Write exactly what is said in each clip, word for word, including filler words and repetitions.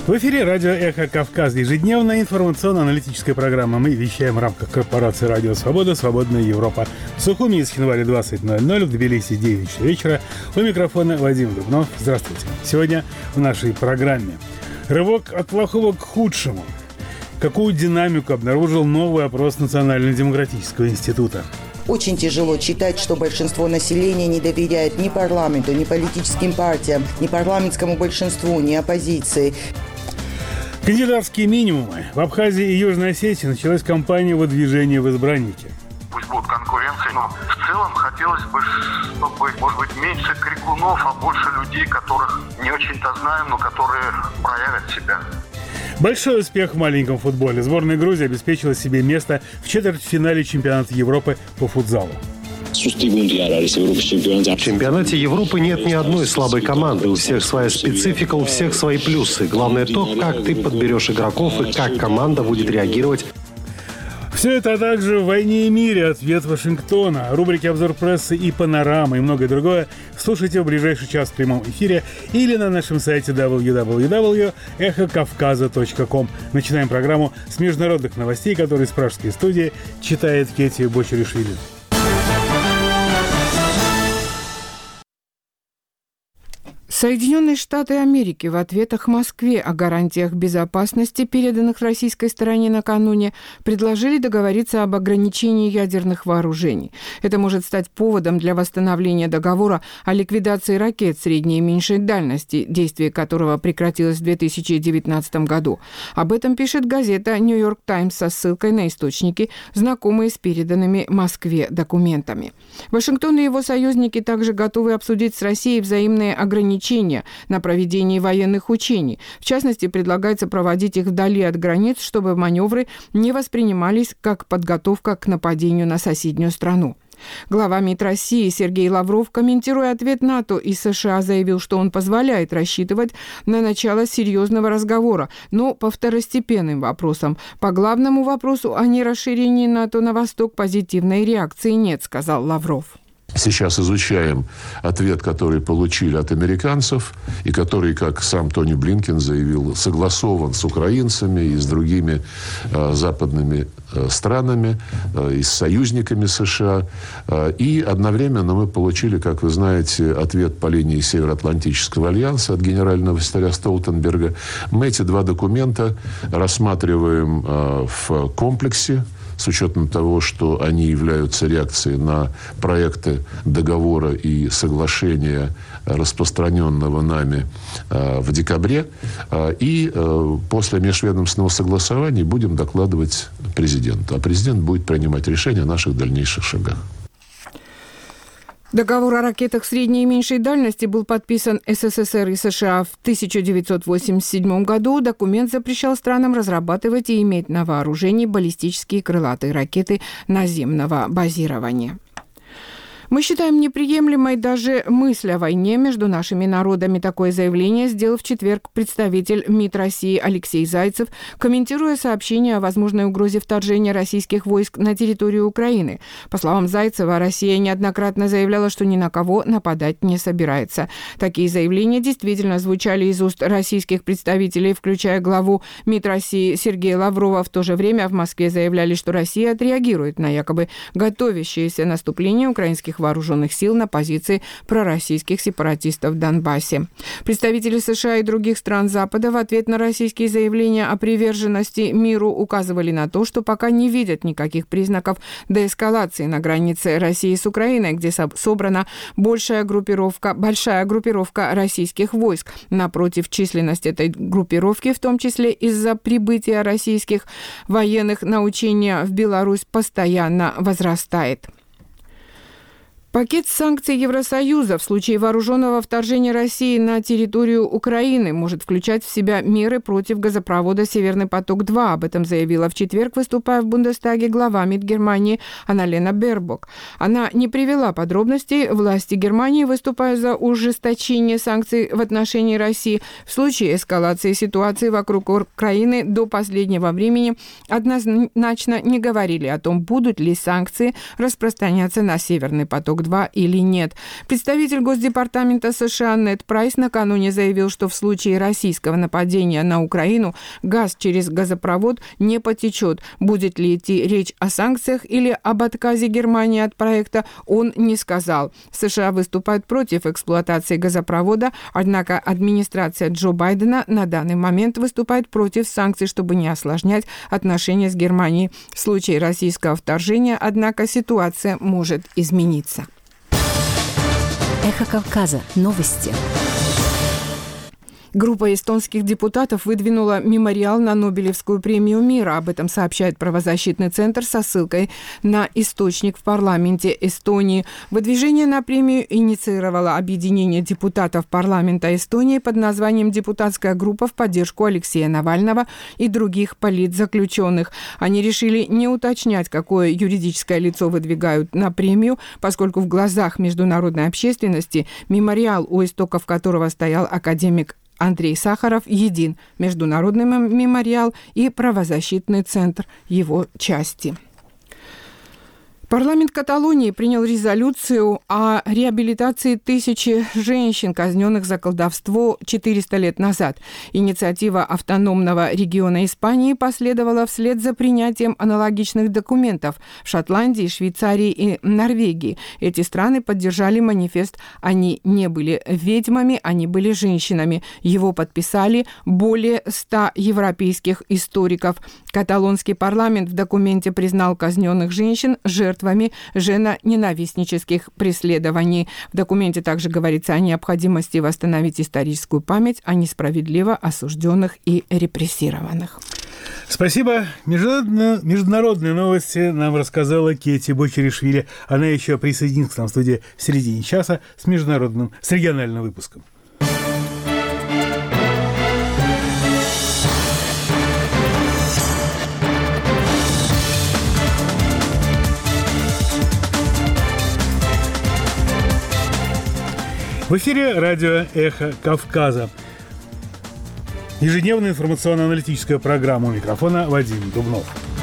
В эфире радио «Эхо Кавказа». Ежедневная информационно-аналитическая программа. Мы вещаем в рамках корпорации «Радио Свобода», «Свободная Европа». В Сухуми из Хинвали двадцать ноль ноль, в Тбилиси девять вечера. У микрофона Вадим Дубнов. Здравствуйте. Сегодня в нашей программе рывок от плохого к худшему. Какую динамику обнаружил новый опрос Национально-демократического института? Очень тяжело читать, что большинство населения не доверяет ни парламенту, ни политическим партиям, ни парламентскому большинству, ни оппозиции. Кандидатские минимумы. В Абхазии и Южной Осетии началась кампания выдвижения в избранники. Пусть будет конкуренция, но в целом хотелось бы, чтобы, может быть, меньше крикунов, а больше людей, которых не очень-то знаем, но которые проявят себя. Большой успех в маленьком футболе. Сборная Грузии обеспечила себе место в четвертьфинале чемпионата Европы по футзалу. В чемпионате Европы нет ни одной слабой команды. У всех своя специфика, у всех свои плюсы. Главное то, как ты подберешь игроков и как команда будет реагировать. Все это, а также в «Войне и мире» ответ Вашингтона, рубрики «Обзор прессы» и «Панорама» и многое другое слушайте в ближайший час в прямом эфире или на нашем сайте дабл ю дабл ю дабл ю точка эхо кавказа точка ком. Начинаем программу с международных новостей, которые из пражской студии читает Кетти Бочеришвили. Соединенные Штаты Америки в ответах Москве о гарантиях безопасности, переданных российской стороне накануне, предложили договориться об ограничении ядерных вооружений. Это может стать поводом для восстановления договора о ликвидации ракет средней и меньшей дальности, действие которого прекратилось в две тысячи девятнадцатом году. Об этом пишет газета «Нью-Йорк Таймс» со ссылкой на источники, знакомые с переданными Москве документами. Вашингтон и его союзники также готовы обсудить с Россией взаимные ограничения на проведение военных учений. В частности, предлагается проводить их вдали от границ, чтобы маневры не воспринимались как подготовка к нападению на соседнюю страну. Глава МИД России Сергей Лавров, комментируя ответ НАТО и США, заявил, что он позволяет рассчитывать на начало серьезного разговора, но по второстепенным вопросам. По главному вопросу о нерасширении НАТО на восток позитивной реакции нет, сказал Лавров. Сейчас изучаем ответ, который получили от американцев, и который, как сам Тони Блинкен заявил, согласован с украинцами и с другими э, западными э, странами, э, и с союзниками США. Э, и одновременно мы получили, как вы знаете, ответ по линии Североатлантического альянса от генерального секретаря Столтенберга. Мы эти два документа рассматриваем э, в комплексе, с учетом того, что они являются реакцией на проекты договора и соглашения, распространенного нами э, в декабре. Э, и э, после межведомственного согласования будем докладывать президенту. А президент будет принимать решение о наших дальнейших шагах. Договор о ракетах средней и меньшей дальности был подписан СССР и США в тысяча девятьсот восемьдесят седьмом году. Документ запрещал странам разрабатывать и иметь на вооружении баллистические крылатые ракеты наземного базирования. Мы считаем неприемлемой даже мысль о войне между нашими народами. Такое заявление сделал в четверг представитель МИД России Алексей Зайцев, комментируя сообщение о возможной угрозе вторжения российских войск на территорию Украины. По словам Зайцева, Россия неоднократно заявляла, что ни на кого нападать не собирается. Такие заявления действительно звучали из уст российских представителей, включая главу МИД России Сергея Лаврова. В то же время в Москве заявляли, что Россия отреагирует на якобы готовящееся наступление украинских вооруженных сил на позиции пророссийских сепаратистов в Донбассе. Представители США и других стран Запада в ответ на российские заявления о приверженности миру указывали на то, что пока не видят никаких признаков деэскалации на границе России с Украиной, где собрана большая группировка, большая группировка российских войск. Напротив, численность этой группировки, в том числе из-за прибытия российских военных на учения в Беларусь, постоянно возрастает. Пакет санкций Евросоюза в случае вооруженного вторжения России на территорию Украины может включать в себя меры против газопровода «Северный поток-два». Об этом заявила в четверг, выступая в Бундестаге, глава МИД Германии Анна-Лена Бербок. Она не привела подробностей. Власти Германии, выступая за ужесточение санкций в отношении России, в случае эскалации ситуации вокруг Украины до последнего времени однозначно не говорили о том, будут ли санкции распространяться на «Северный поток-два». два или нет. Представитель Госдепартамента США Нед Прайс накануне заявил, что в случае российского нападения на Украину газ через газопровод не потечет. Будет ли идти речь о санкциях или об отказе Германии от проекта, он не сказал. США выступают против эксплуатации газопровода, однако администрация Джо Байдена на данный момент выступает против санкций, чтобы не осложнять отношения с Германией. В случае российского вторжения, однако, ситуация может измениться. Эхо Кавказа. Новости. Группа эстонских депутатов выдвинула мемориал на Нобелевскую премию мира. Об этом сообщает правозащитный центр со ссылкой на источник в парламенте Эстонии. Выдвижение на премию инициировало объединение депутатов парламента Эстонии под названием «Депутатская группа в поддержку Алексея Навального и других политзаключенных». Они решили не уточнять, какое юридическое лицо выдвигают на премию, поскольку в глазах международной общественности мемориал, у истоков которого стоял академик Андрей Сахаров, един. Международный мемориал и правозащитный центр его части. Парламент Каталонии принял резолюцию о реабилитации тысячи женщин, казненных за колдовство четыреста лет назад. Инициатива автономного региона Испании последовала вслед за принятием аналогичных документов в Шотландии, Швейцарии и Норвегии. Эти страны поддержали манифест «Они не были ведьмами, они были женщинами». Его подписали более ста европейских историков. Каталонский парламент в документе признал казненных женщин жертвами жено-ненавистнических преследований. В документе также говорится о необходимости восстановить историческую память о несправедливо осужденных и репрессированных. Спасибо. Международные, международные новости нам рассказала Кетти Бочеришвили. Она еще присоединится к нам в студии в середине часа с международным, с региональным выпуском. В эфире радио «Эхо Кавказа». Ежедневная информационно-аналитическая программа. У микрофона Вадим Дубнов.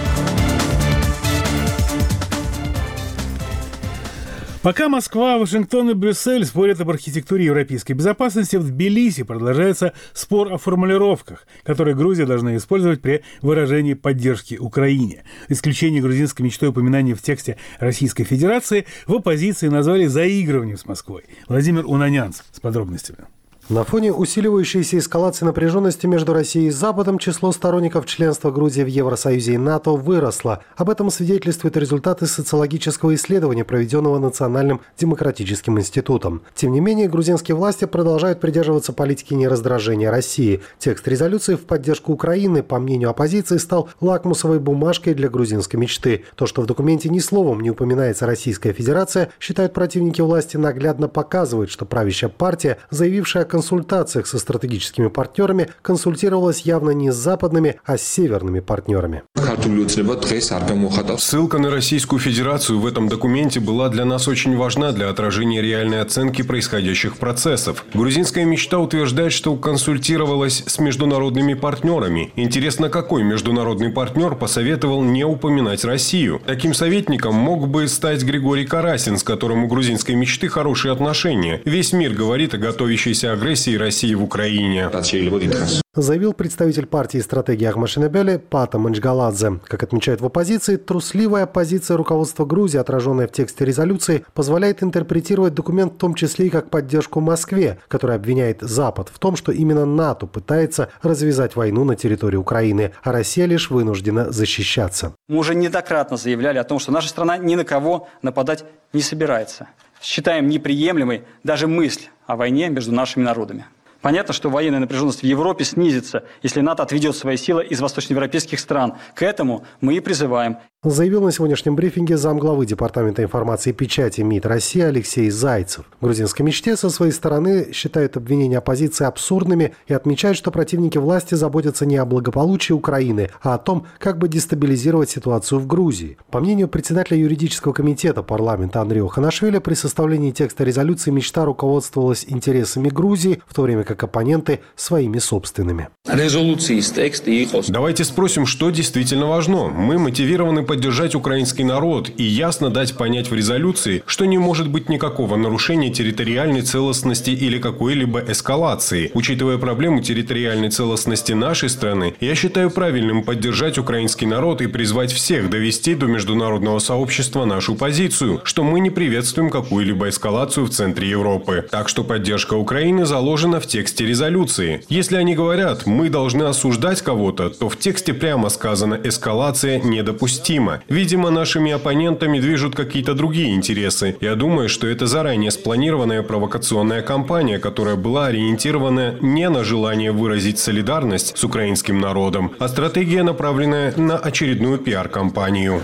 Пока Москва, Вашингтон и Брюссель спорят об архитектуре европейской безопасности, в Тбилиси продолжается спор о формулировках, которые Грузия должна использовать при выражении поддержки Украине. Исключение грузинской мечтой упоминания в тексте Российской Федерации в оппозиции назвали заигрыванием с Москвой. Владимир Унанянц с подробностями. На фоне усиливающейся эскалации напряженности между Россией и Западом число сторонников членства Грузии в Евросоюзе и НАТО выросло. Об этом свидетельствуют результаты социологического исследования, проведенного Национальным демократическим институтом. Тем не менее, грузинские власти продолжают придерживаться политики нераздражения России. Текст резолюции в поддержку Украины, по мнению оппозиции, стал лакмусовой бумажкой для грузинской мечты. То, что в документе ни словом не упоминается Российская Федерация, считают противники власти, наглядно показывает, что правящая партия, заявившая о консультациях со стратегическими партнерами, консультировалась явно не с западными, а с северными партнерами. Ссылка на Российскую Федерацию в этом документе была для нас очень важна для отражения реальной оценки происходящих процессов. Грузинская мечта утверждает, что консультировалась с международными партнерами. Интересно, какой международный партнер посоветовал не упоминать Россию? Таким советником мог бы стать Григорий Карасин, с которым у грузинской мечты хорошие отношения. Весь мир говорит о готовящейся агрессии России в Украине. Заявил представитель партии стратегии Ахмашинебели Пата Манчгаладзе. Как отмечают в оппозиции, трусливая позиция руководства Грузии, отраженная в тексте резолюции, позволяет интерпретировать документ в том числе и как поддержку Москве, которая обвиняет Запад в том, что именно НАТО пытается развязать войну на территории Украины, а Россия лишь вынуждена защищаться. Мы уже неоднократно заявляли о том, что наша страна ни на кого нападать не собирается. Считаем неприемлемой даже мысль о войне между нашими народами. Понятно, что военная напряженность в Европе снизится, если НАТО отведет свои силы из восточноевропейских стран. К этому мы и призываем. Заявил на сегодняшнем брифинге замглавы Департамента информации и печати МИД России Алексей Зайцев. В грузинской мечте со своей стороны считают обвинения оппозиции абсурдными и отмечают, что противники власти заботятся не о благополучии Украины, а о том, как бы дестабилизировать ситуацию в Грузии. По мнению председателя юридического комитета парламента Андрея Ханашвили, при составлении текста резолюции мечта руководствовалась интересами Грузии, в то время как как оппоненты, своими собственными. Давайте спросим, что действительно важно. Мы мотивированы поддержать украинский народ и ясно дать понять в резолюции, что не может быть никакого нарушения территориальной целостности или какой-либо эскалации. Учитывая проблему территориальной целостности нашей страны, я считаю правильным поддержать украинский народ и призвать всех довести до международного сообщества нашу позицию, что мы не приветствуем какую-либо эскалацию в центре Европы. Так что поддержка Украины заложена в тексте резолюции. Если они говорят, мы должны осуждать кого-то, то в тексте прямо сказано «эскалация недопустима». Видимо, нашими оппонентами движут какие-то другие интересы. Я думаю, что это заранее спланированная провокационная кампания, которая была ориентирована не на желание выразить солидарность с украинским народом, а стратегия, направленная на очередную пиар-кампанию.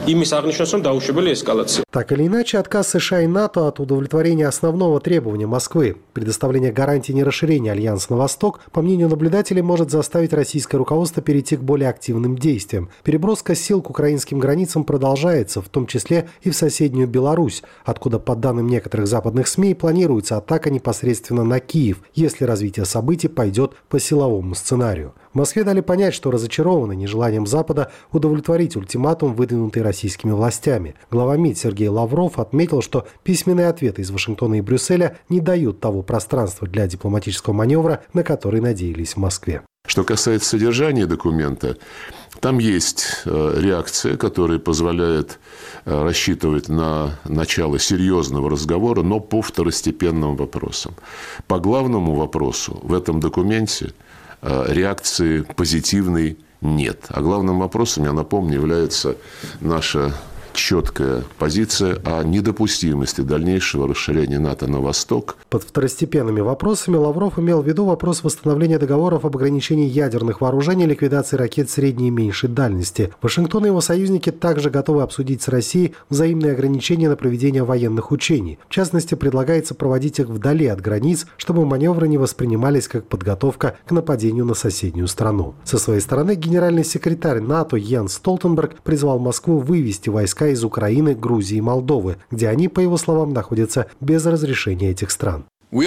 Так или иначе, отказ США и НАТО от удовлетворения основного требования Москвы – предоставления гарантий нерасширения Альянса на восток, по мнению наблюдателей, может заставить российское руководство перейти к более активным действиям. Переброска сил к украинским границам продолжается, в том числе и в соседнюю Беларусь, откуда, по данным некоторых западных СМИ, планируется атака непосредственно на Киев, если развитие событий пойдет по силовому сценарию. В Москве дали понять, что разочарованы нежеланием Запада удовлетворить ультиматум, выдвинутый российскими властями. Глава МИД Сергей Лавров отметил, что письменные ответы из Вашингтона и Брюсселя не дают того пространства для дипломатического маневра, на который надеялись в Москве. Что касается содержания документа, там есть реакция, которая позволяет рассчитывать на начало серьезного разговора, но по второстепенным вопросам. По главному вопросу в этом документе реакции позитивной нет. А главным вопросом, я напомню, является наша четкая позиция о недопустимости дальнейшего расширения НАТО на восток. Под второстепенными вопросами Лавров имел в виду вопрос восстановления договоров об ограничении ядерных вооружений и ликвидации ракет средней и меньшей дальности. Вашингтон и его союзники также готовы обсудить с Россией взаимные ограничения на проведение военных учений. В частности, предлагается проводить их вдали от границ, чтобы маневры не воспринимались как подготовка к нападению на соседнюю страну. Со своей стороны, генеральный секретарь НАТО Йенс Столтенберг призвал Москву вывести войска из Украины, Грузии и Молдовы, где они, по его словам, находятся без разрешения этих стран. Мы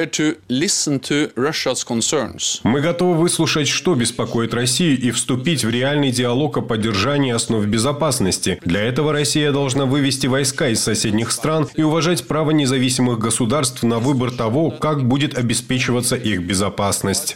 готовы выслушать, что беспокоит Россию, и вступить в реальный диалог о поддержании основ безопасности. Для этого Россия должна вывести войска из соседних стран и уважать право независимых государств на выбор того, как будет обеспечиваться их безопасность.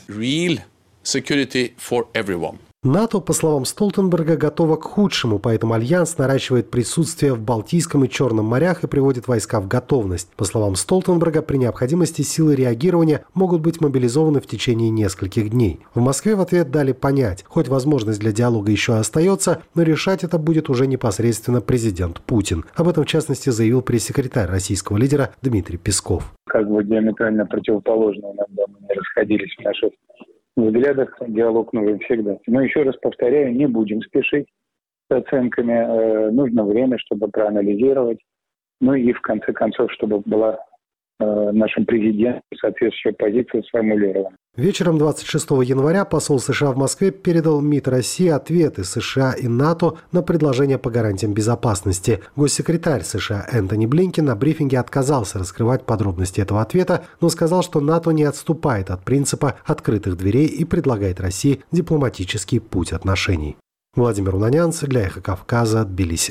НАТО, по словам Столтенберга, готово к худшему, поэтому Альянс наращивает присутствие в Балтийском и Черном морях и приводит войска в готовность. По словам Столтенберга, при необходимости силы реагирования могут быть мобилизованы в течение нескольких дней. В Москве в ответ дали понять, хоть возможность для диалога еще остается, но решать это будет уже непосредственно президент Путин. Об этом, в частности, заявил пресс-секретарь российского лидера Дмитрий Песков. Как бы диаметрально противоположно иногда мы не расходились в наших в взглядах, диалог нужен всегда. Но еще раз повторяю, не будем спешить с оценками. Э, нужно время, чтобы проанализировать. Ну и в конце концов, чтобы была э, нашим президентом соответствующая позиция сформулирована. Вечером двадцать шестого января посол США в Москве передал МИД России ответы США и НАТО на предложение по гарантиям безопасности. Госсекретарь США Энтони Блинкен на брифинге отказался раскрывать подробности этого ответа, но сказал, что НАТО не отступает от принципа открытых дверей и предлагает России дипломатический путь отношений. Владимир Унанянц для «Эхо Кавказа», Тбилиси.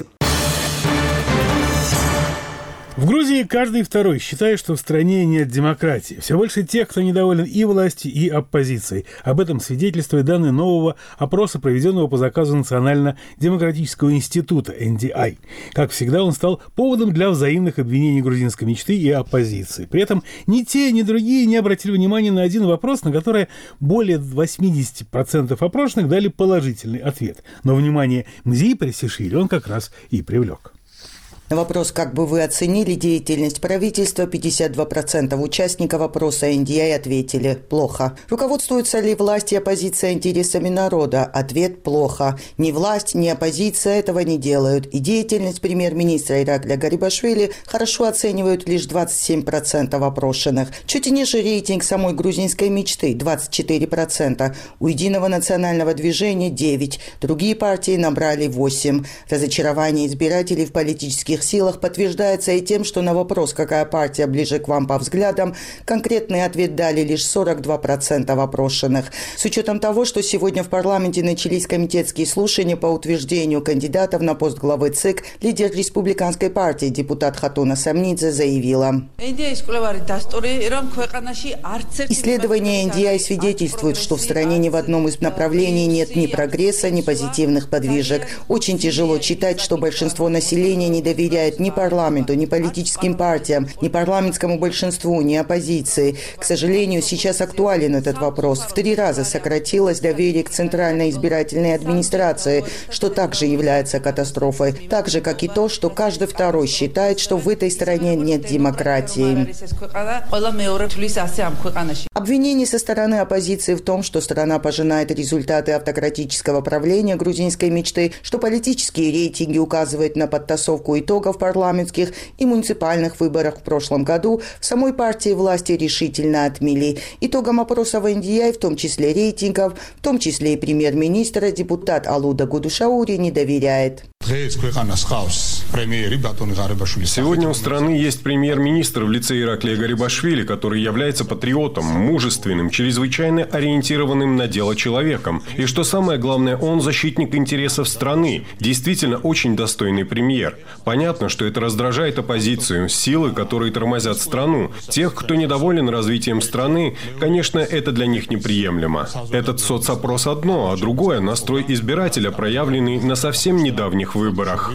В Грузии каждый второй считает, что в стране нет демократии. Все больше тех, кто недоволен и властью, и оппозицией. Об этом свидетельствуют данные нового опроса, проведенного по заказу Национально-демократического института эн ди ай. Как всегда, он стал поводом для взаимных обвинений грузинской мечты и оппозиции. При этом ни те, ни другие не обратили внимания на один вопрос, на который более восемьдесят процентов опрошенных дали положительный ответ. Но внимание МЗИ Пресишвили он как раз и привлек. На вопрос, как бы вы оценили деятельность правительства, пятьдесят два процента участников опроса эн ди ай ответили «плохо». Руководствуются ли власть и оппозиция интересами народа? Ответ «плохо». Ни власть, ни оппозиция этого не делают. И деятельность премьер-министра Иракля Гарибашвили хорошо оценивают лишь двадцать семь процентов опрошенных. Чуть ниже рейтинг самой грузинской мечты – двадцать четыре процента. У Единого национального движения – девять процентов. Другие партии набрали восемь процентов. Разочарование избирателей в политических политических силах подтверждается и тем, что на вопрос, какая партия ближе к вам по взглядам, конкретный ответ дали лишь сорок два процента опрошенных. С учетом того, что сегодня в парламенте начались комитетские слушания по утверждению кандидатов на пост главы ЦИК, лидер республиканской партии депутат Хатуна Самнидзе заявила: исследования эн ди ай свидетельствуют, что в стране ни в одном из направлений нет ни прогресса, ни позитивных подвижек. Очень тяжело читать, что большинство населения не доверяет ни парламенту, ни политическим партиям, ни парламентскому большинству, ни оппозиции. К сожалению, сейчас актуален этот вопрос. В три раза сократилось доверие к Центральной избирательной администрации, что также является катастрофой. Так же, как и то, что каждый второй считает, что в этой стране нет демократии. Обвинение со стороны оппозиции в том, что страна пожинает результаты автократического правления грузинской мечты, что политические рейтинги указывают на подтасовку итогов парламентских и муниципальных выборов в прошлом году, в самой партии власти решительно отмели. Итогам опросов эн ди ай, в том числе рейтингов, в том числе и премьер-министра, депутат Алуда Гудушаури не доверяет. Сегодня у страны есть премьер-министр в лице Ираклия Гарибашвили, который является патриотом, мужественным, чрезвычайно ориентированным на дело человеком. И что самое главное, он защитник интересов страны, действительно очень достойный премьер. Понятно, что это раздражает оппозицию, силы, которые тормозят страну. Тех, кто недоволен развитием страны, конечно, это для них неприемлемо. Этот соцопрос одно, а другое – настрой избирателя, проявленный на совсем недавних выборах.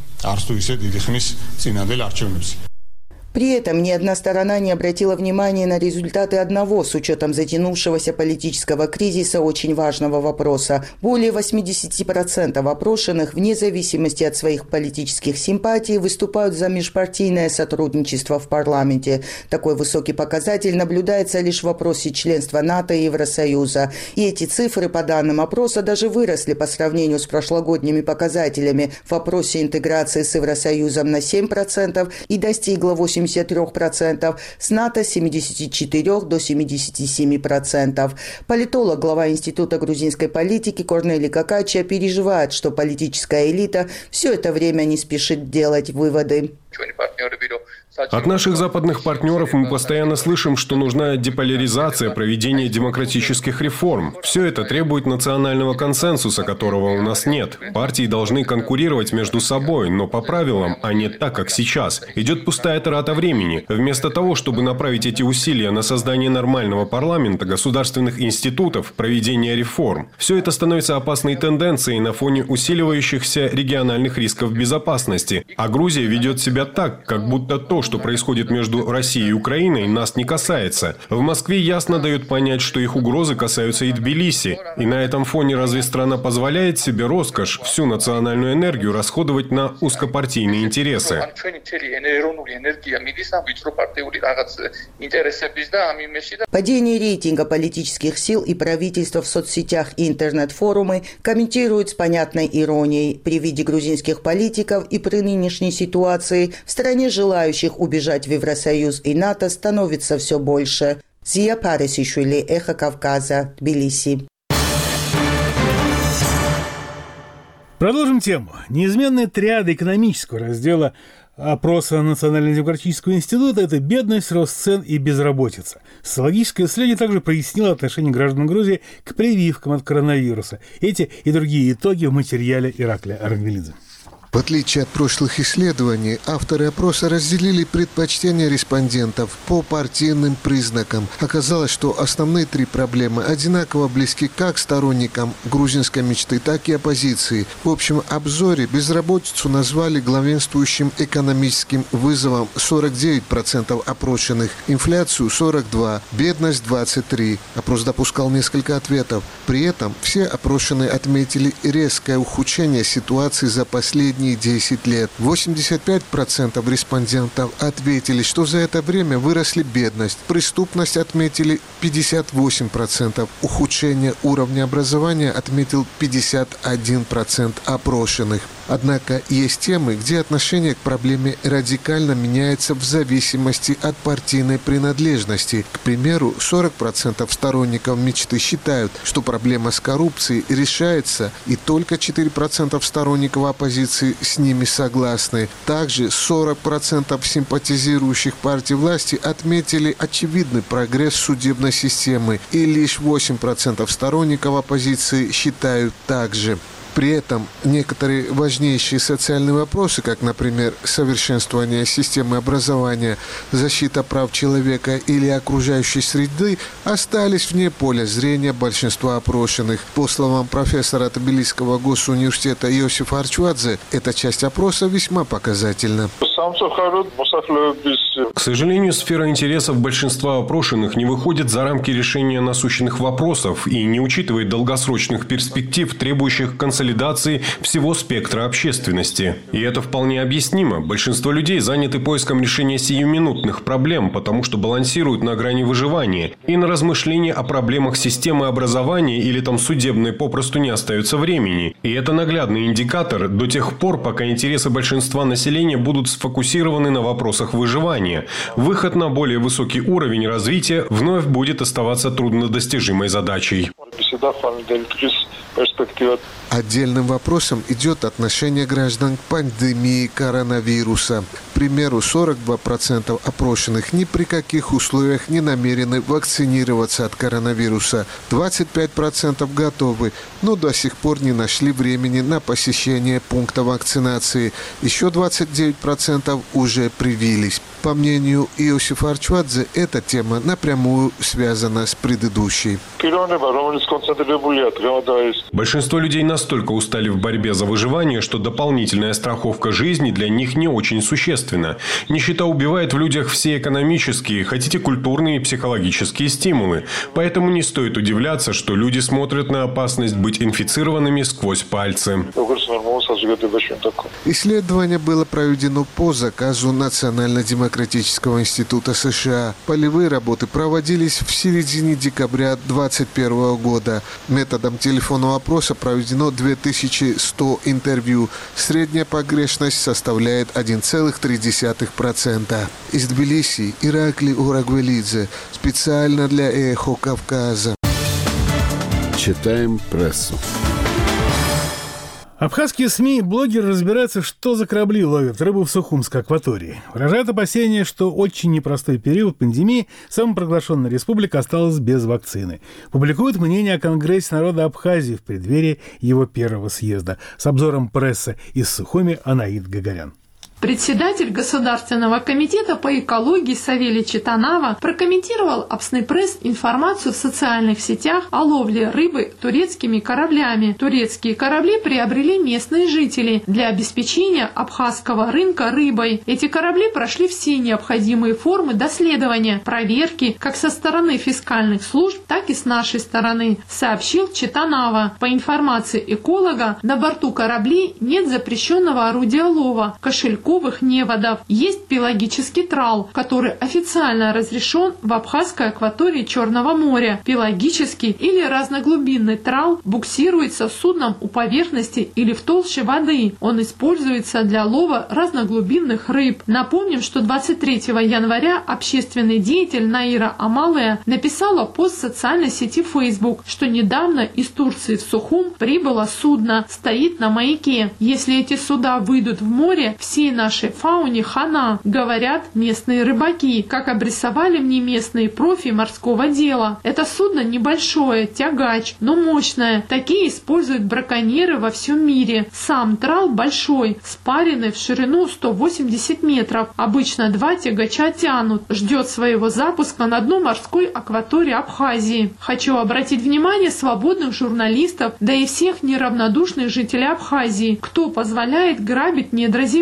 При этом ни одна сторона не обратила внимания на результаты одного, с учетом затянувшегося политического кризиса, очень важного вопроса. Более восемьдесят процентов опрошенных, вне зависимости от своих политических симпатий, выступают за межпартийное сотрудничество в парламенте. Такой высокий показатель наблюдается лишь в вопросе членства НАТО и Евросоюза. И эти цифры, по данным опроса, даже выросли по сравнению с прошлогодними показателями. В вопросе интеграции с Евросоюзом на семь процентов и достигла восемьдесят три процента, с НАТО с семидесяти четырёх до семидесяти семи процентов. Политолог, глава Института грузинской политики Корнели Какача переживает, что политическая элита все это время не спешит делать выводы. От наших западных партнеров мы постоянно слышим, что нужна деполяризация, проведение демократических реформ. Все это требует национального консенсуса, которого у нас нет. Партии должны конкурировать между собой, но по правилам, а не так, как сейчас. Идет пустая трата времени. Вместо того, чтобы направить эти усилия на создание нормального парламента, государственных институтов, проведение реформ, все это становится опасной тенденцией на фоне усиливающихся региональных рисков безопасности. А Грузия ведет себя так, как будто то, что происходит между Россией и Украиной, нас не касается. В Москве ясно дают понять, что их угрозы касаются и Тбилиси. И на этом фоне разве страна позволяет себе роскошь всю национальную энергию расходовать на узкопартийные интересы? Падение рейтинга политических сил и правительства в соцсетях и интернет-форумы комментируют с понятной иронией. При виде грузинских политиков и при нынешней ситуации в стране желающих убежать в Евросоюз и НАТО становится все больше. Зия Парисишвили, Эхо Кавказа, Тбилиси. Продолжим тему. Неизменная триада экономического раздела опроса Национально-демократического института – это бедность, рост цен и безработица. Социологическое исследование также прояснило отношение граждан Грузии к прививкам от коронавируса. Эти и другие итоги в материале Ираклия Арангвелидзе. В отличие от прошлых исследований, авторы опроса разделили предпочтения респондентов по партийным признакам. Оказалось, что основные три проблемы одинаково близки как сторонникам грузинской мечты, так и оппозиции. В общем обзоре безработицу назвали главенствующим экономическим вызовом сорок девять процентов опрошенных, инфляцию сорок два процента, бедность двадцать три процента. Опрос допускал несколько ответов. При этом все опрошенные отметили резкое ухудшение ситуации за последние десять лет. восемьдесят пять процентов респондентов ответили, что за это время выросли бедность. Преступность отметили пятьдесят восемь процентов. Ухудшение уровня образования отметил пятьдесят один процент опрошенных. Однако есть темы, где отношение к проблеме радикально меняется в зависимости от партийной принадлежности. К примеру, сорок процентов сторонников мечты считают, что проблема с коррупцией решается, и только четыре процента сторонников оппозиции с ними согласны. Также сорок процентов симпатизирующих партий власти отметили очевидный прогресс судебной системы, и лишь восемь процентов сторонников оппозиции считают так же. При этом некоторые важнейшие социальные вопросы, как, например, совершенствование системы образования, защита прав человека или окружающей среды, остались вне поля зрения большинства опрошенных. По словам профессора Тбилисского госуниверситета Иосифа Арчвадзе, эта часть опроса весьма показательна. К сожалению, сфера интересов большинства опрошенных не выходит за рамки решения насущных вопросов и не учитывает долгосрочных перспектив, требующих консолидации всего спектра общественности. И это вполне объяснимо. Большинство людей заняты поиском решения сиюминутных проблем, потому что балансируют на грани выживания. И на размышления о проблемах системы образования или там судебной попросту не остается времени. И это наглядный индикатор до тех пор, пока интересы большинства населения будут сфокусированы на вопросах выживания. Выход на более высокий уровень развития вновь будет оставаться труднодостижимой задачей. Отдельным вопросом идет отношение граждан к пандемии коронавируса. К примеру, сорок два процента опрошенных ни при каких условиях не намерены вакцинироваться от коронавируса. двадцать пять процентов готовы, но до сих пор не нашли времени на посещение пункта вакцинации. Еще двадцать девять процентов уже привились. По мнению Иосифа Арчвадзе, эта тема напрямую связана с предыдущей. Большинство людей настолько устали в борьбе за выживание, что дополнительная страховка жизни для них не очень существенна. Нищета убивает в людях все экономические, хотите культурные и психологические стимулы. Поэтому не стоит удивляться, что люди смотрят на опасность быть инфицированными сквозь пальцы. Исследование было проведено по заказу Национально-демократического института США. Полевые работы проводились в середине декабря две тысячи двадцать первого года. Методом телефонного опроса проведено две тысячи сто интервью. Средняя погрешность составляет один целых три десятых процента. Из Тбилиси Иракли Урагвелидзе. Специально для «Эхо Кавказа». Читаем прессу. Абхазские СМИ и блогеры разбираются, что за корабли ловят рыбу в Сухумской акватории. Выражают опасения, что очень непростой период пандемии самопроглашенная республика осталась без вакцины. Публикуют мнение о Конгрессе народа Абхазии в преддверии его первого съезда. С обзором прессы из Сухуми Анаид Гагарян. Председатель Государственного комитета по экологии Савелий Читанава прокомментировал Апснепресс информацию в социальных сетях о ловле рыбы турецкими кораблями. Турецкие корабли приобрели местные жители для обеспечения абхазского рынка рыбой. Эти корабли прошли все необходимые формы доследования, проверки как со стороны фискальных служб, так и с нашей стороны, сообщил Читанава. По информации эколога, на борту кораблей нет запрещенного орудия лова – кошельку неводов. Есть пелагический трал, который официально разрешен в абхазской акватории Черного моря. Пелагический или разноглубинный трал буксируется судном у поверхности или в толще воды. Он используется для лова разноглубинных рыб. Напомним, что двадцать третьего января общественный деятель Наира Амалея написала пост в социальной сети Facebook, что недавно из Турции в Сухум прибыло судно, стоит на маяке. Если эти суда выйдут в море, всей нашей фауне хана, говорят местные рыбаки, как обрисовали мне местные профи морского дела. Это судно небольшое, тягач, но мощное. Такие используют браконьеры во всем мире. Сам трал большой, спаренный в ширину сто восемьдесят метров. Обычно два тягача тянут. Ждет своего запуска на дно морской акватории Абхазии. Хочу обратить внимание свободных журналистов, да и всех неравнодушных жителей Абхазии, кто позволяет грабить недра земли,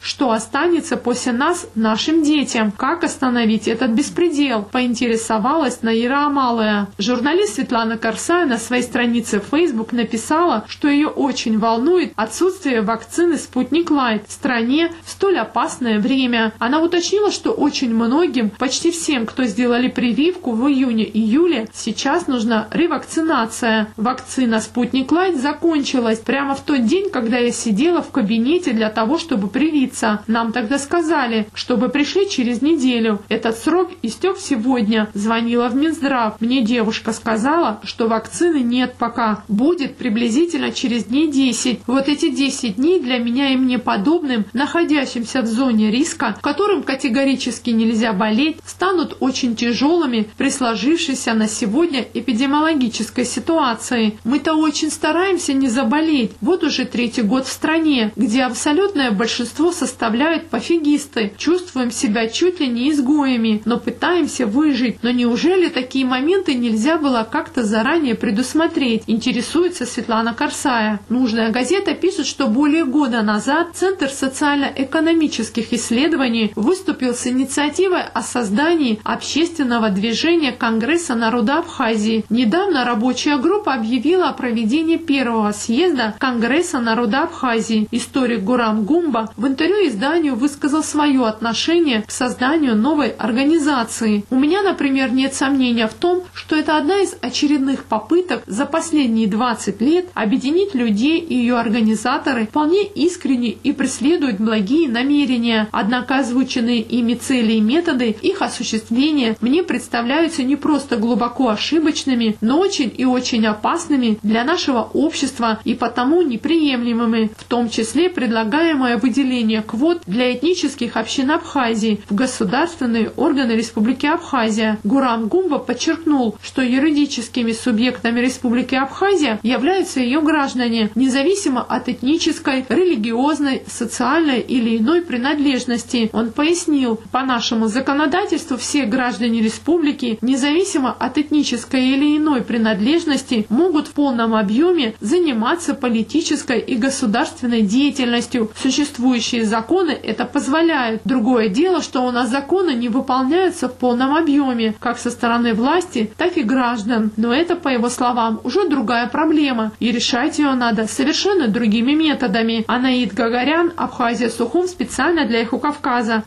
что останется после нас нашим детям. Как остановить этот беспредел? Поинтересовалась Наира Амалая. Журналист Светлана Карсая на своей странице в Facebook написала, что ее очень волнует отсутствие вакцины «Спутник Лайт» в стране в столь опасное время. Она уточнила, что очень многим, почти всем, кто сделали прививку в июне-июле, сейчас нужна ревакцинация. Вакцина «Спутник Лайт» закончилась прямо в тот день, когда я сидела в кабинете для того, чтобы привиться. Нам тогда сказали, чтобы пришли через неделю. Этот срок истек сегодня. Звонила в Минздрав. Мне девушка сказала, что вакцины нет пока. Будет приблизительно через дней десять. Вот эти десять дней для меня и мне подобным, находящимся в зоне риска, которым категорически нельзя болеть, станут очень тяжелыми при сложившейся на сегодня эпидемиологической ситуации. Мы-то очень стараемся не заболеть. Вот уже третий год в стране, где абсолютное большинство составляют пофигисты. Чувствуем себя чуть ли не изгоями, но пытаемся выжить. Но неужели такие моменты нельзя было как-то заранее предусмотреть? Интересуется Светлана Карсая. Нужная газета пишет, что более года назад Центр социально-экономических исследований выступил с инициативой о создании общественного движения Конгресса народа Абхазии. Недавно рабочая группа объявила о проведении первого съезда Конгресса народа Абхазии. Историк Гурам Гумба в интервью изданию высказал свое отношение к созданию новой организации. У меня, например, нет сомнения в том, что это одна из очередных попыток за последние двадцать лет объединить людей, и ее организаторы вполне искренне и преследуют благие намерения. Однако озвученные ими цели и методы их осуществления мне представляются не просто глубоко ошибочными, но очень и очень опасными для нашего общества и потому неприемлемыми, в том числе предлагаемое выделение квот для этнических общин Абхазии в государственные органы Республики Абхазия. Гурам Гумба подчеркнул, что юридическими субъектами Республики Абхазия являются ее граждане, независимо от этнической, религиозной, социальной или иной принадлежности. Он пояснил, по нашему законодательству все граждане республики, независимо от этнической или иной принадлежности, могут в полном объеме заниматься политической и государственной деятельностью. Существующие законы это позволяют. Другое дело, что у нас законы не выполняются в полном объеме, как со стороны власти, так и граждан. Но это, по его словам, уже другая проблема, и решать ее надо совершенно другими методами. Анаид Гагарян, Абхазия, Сухум, специально для Эхо Кавказа.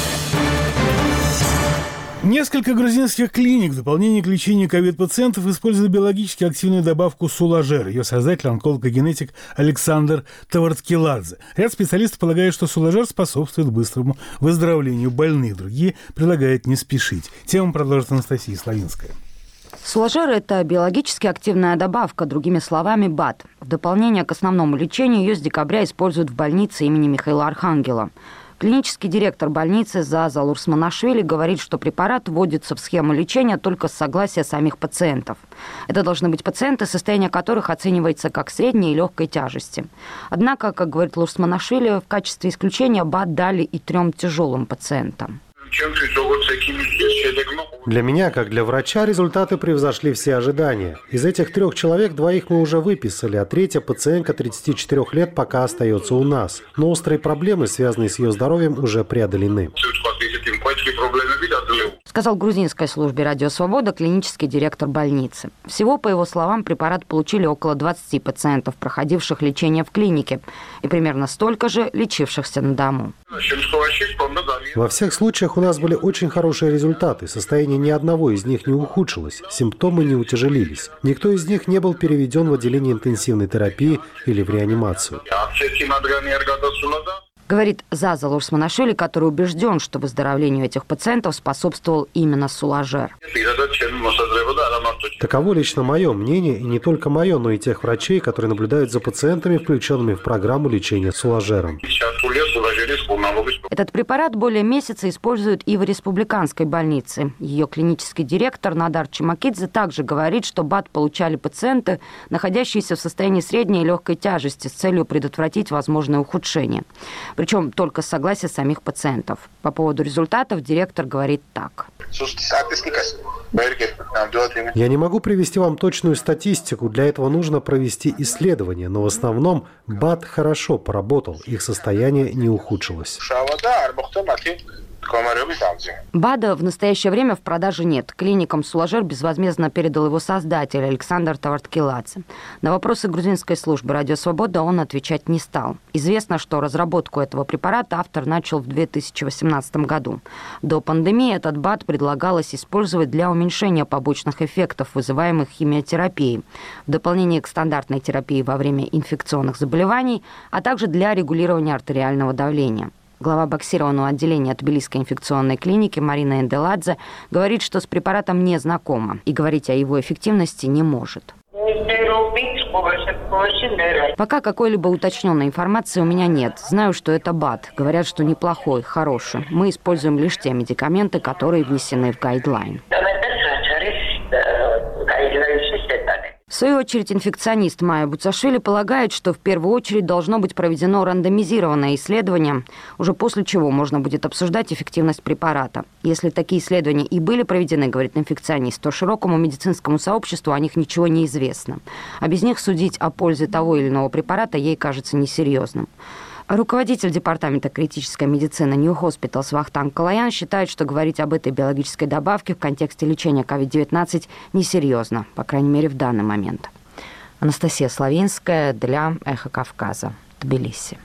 Несколько грузинских клиник в дополнение к лечению ковид-пациентов используют биологически активную добавку Сулажер. Ее создатель – онколог-генетик Александр Таварткеладзе. Ряд специалистов полагает, что Сулажер способствует быстрому выздоровлению больных. Другие предлагают не спешить. Тему продолжит Анастасия Славинская. Сулажер – это биологически активная добавка, другими словами, БАД. В дополнение к основному лечению ее с декабря используют в больнице имени Михаила Архангела. Клинический директор больницы Заза Лурсманашвили говорит, что препарат вводится в схему лечения только с согласия самих пациентов. Это должны быть пациенты, состояние которых оценивается как средней и легкой тяжести. Однако, как говорит Лурсманашвили, в качестве исключения БАД дали и трем тяжелым пациентам. Для меня, как для врача, результаты превзошли все ожидания. Из этих трех человек двоих мы уже выписали, а третья пациентка тридцати четырёх лет пока остается у нас. Но острые проблемы, связанные с ее здоровьем, уже преодолены. Сказал грузинской службе «Радио Свобода» клинический директор больницы. Всего, по его словам, препарат получили около двадцати пациентов, проходивших лечение в клинике, и примерно столько же лечившихся на дому. Во всех случаях у нас были очень хорошие результаты. Состояние ни одного из них не ухудшилось, симптомы не утяжелились. Никто из них не был переведен в отделение интенсивной терапии или в реанимацию. Говорит Заза Лурсманашвили, который убежден, что выздоровлению этих пациентов способствовал именно Сулажер. Таково лично мое мнение, и не только мое, но и тех врачей, которые наблюдают за пациентами, включенными в программу лечения Сулажером. Этот препарат более месяца используют и в республиканской больнице. Ее клинический директор Надар Чимакидзе также говорит, что БАД получали пациенты, находящиеся в состоянии средней и легкой тяжести, с целью предотвратить возможное ухудшение. Причем только с согласия самих пациентов. По поводу результатов директор говорит так. Я не могу привести вам точную статистику, для этого нужно провести исследование, но в основном БАД хорошо поработал, их состояние не ухудшилось. БАДа в настоящее время в продаже нет. Клиникам Сулажер безвозмездно передал его создатель Александр Таварткеладзе. На вопросы грузинской службы «Радио Свобода» он отвечать не стал. Известно, что разработку этого препарата автор начал в две тысячи восемнадцатом году. До пандемии этот БАД предлагалось использовать для уменьшения побочных эффектов, вызываемых химиотерапией, в дополнение к стандартной терапии во время инфекционных заболеваний, а также для регулирования артериального давления. Глава боксированного отделения Тбилисской инфекционной клиники Марина Энделадзе говорит, что с препаратом не знакома и говорить о его эффективности не может. Пока какой-либо уточненной информации у меня нет. Знаю, что это БАД. Говорят, что неплохой, хороший. Мы используем лишь те медикаменты, которые внесены в гайдлайн. В свою очередь, инфекционист Майя Буцашвили полагает, что в первую очередь должно быть проведено рандомизированное исследование, уже после чего можно будет обсуждать эффективность препарата. Если такие исследования и были проведены, говорит инфекционист, то широкому медицинскому сообществу о них ничего не известно. А без них судить о пользе того или иного препарата ей кажется несерьезным. Руководитель департамента критической медицины New Hospitals Вахтанг Калаян считает, что говорить об этой биологической добавке в контексте лечения ковид девятнадцать несерьезно, по крайней мере, в данный момент. Анастасия Славинская для «Эхо Кавказа», Тбилиси.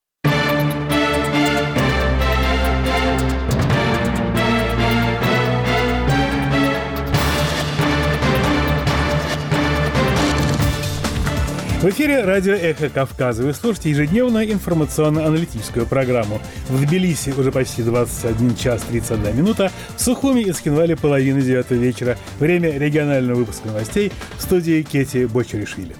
В эфире радио «Эхо Кавказа». Вы слушаете ежедневную информационно-аналитическую программу. В Тбилиси уже почти двадцать один час тридцать одна минута. В Сухуми и Цхинвале половина девятого вечера. Время регионального выпуска новостей в студии Кети Бочаришвили.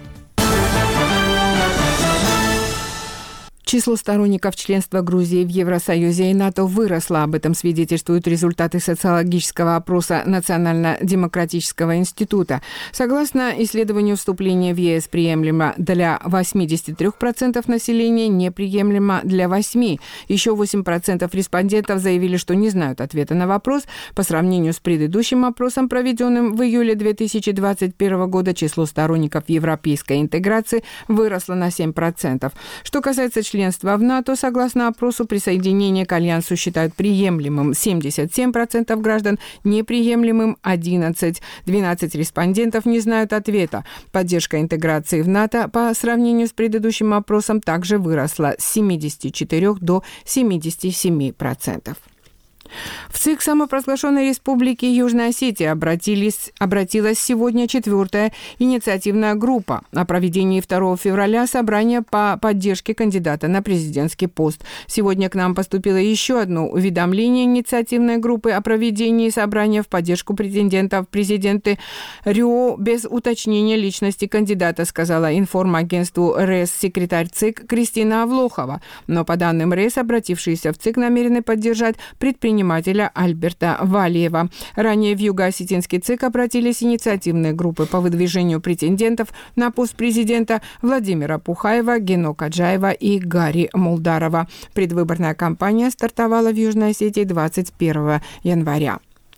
Число сторонников членства Грузии в Евросоюзе и НАТО выросло. Об этом свидетельствуют результаты социологического опроса Национально-демократического института. Согласно исследованию, вступление в ЕС приемлемо для восемьдесят три процента населения, неприемлемо для восемь процентов. Еще восемь процентов респондентов заявили, что не знают ответа на вопрос. По сравнению с предыдущим опросом, проведенным в июле две тысячи двадцать первого года, число сторонников европейской интеграции выросло на семь процентов. Что касается членов Членство в НАТО, согласно опросу, присоединение к Альянсу считают приемлемым семьдесят семь процентов граждан, неприемлемым одиннадцать процентов. двенадцать респондентов не знают ответа. Поддержка интеграции в НАТО по сравнению с предыдущим опросом также выросла с семидесяти четырёх до семидесяти семи процентов. В ЦИК самопровозглашенной республики Южная Осетия обратились, обратилась сегодня четвертая инициативная группа о проведении второго февраля собрания по поддержке кандидата на президентский пост. Сегодня к нам поступило еще одно уведомление инициативной группы о проведении собрания в поддержку претендента в президенты РИО без уточнения личности кандидата, сказала информагентству РЭС секретарь ЦИК Кристина Авлохова. Но по данным РЭС, обратившиеся в ЦИК намерены поддержать предпринимателя Альберта Валиева. Ранее в Юго-Осетинский ЦИК обратились инициативные группы по выдвижению претендентов на пост президента Владимира Пухаева, Гено Каджаева и Гарри Мулдарова. Предвыборная кампания стартовала в Южной Осетии двадцать первого января.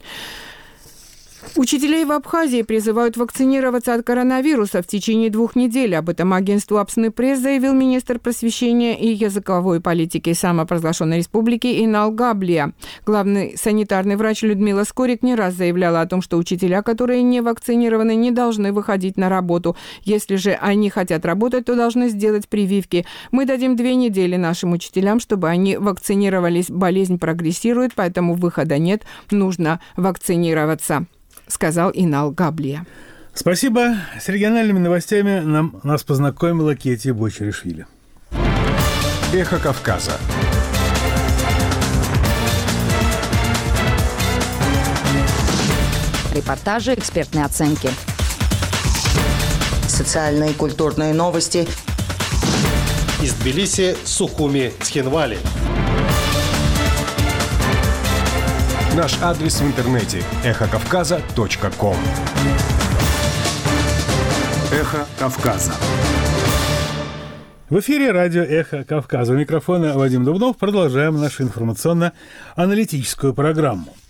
Учителей в Абхазии призывают вакцинироваться от коронавируса в течение двух недель. Об этом агентству Апсны Пресс заявил министр просвещения и языковой политики самопровозглашенной республики Инал Габлия. Главный санитарный врач Людмила Скорик не раз заявляла о том, что учителя, которые не вакцинированы, не должны выходить на работу. Если же они хотят работать, то должны сделать прививки. Мы дадим две недели нашим учителям, чтобы они вакцинировались. Болезнь прогрессирует, поэтому выхода нет. Нужно вакцинироваться, сказал Инал Габлия. Спасибо. С региональными новостями нам, нас познакомила Кети Бочаришвили. Эхо Кавказа. Репортажи, экспертные оценки. Социальные и культурные новости. Из Тбилиси, Сухуми, Цхинвали. Наш адрес в интернете – эхо кавказа точка ком. Эхо Кавказа. В эфире радио «Эхо Кавказа». У микрофона Вадим Дубнов. Продолжаем нашу информационно-аналитическую программу.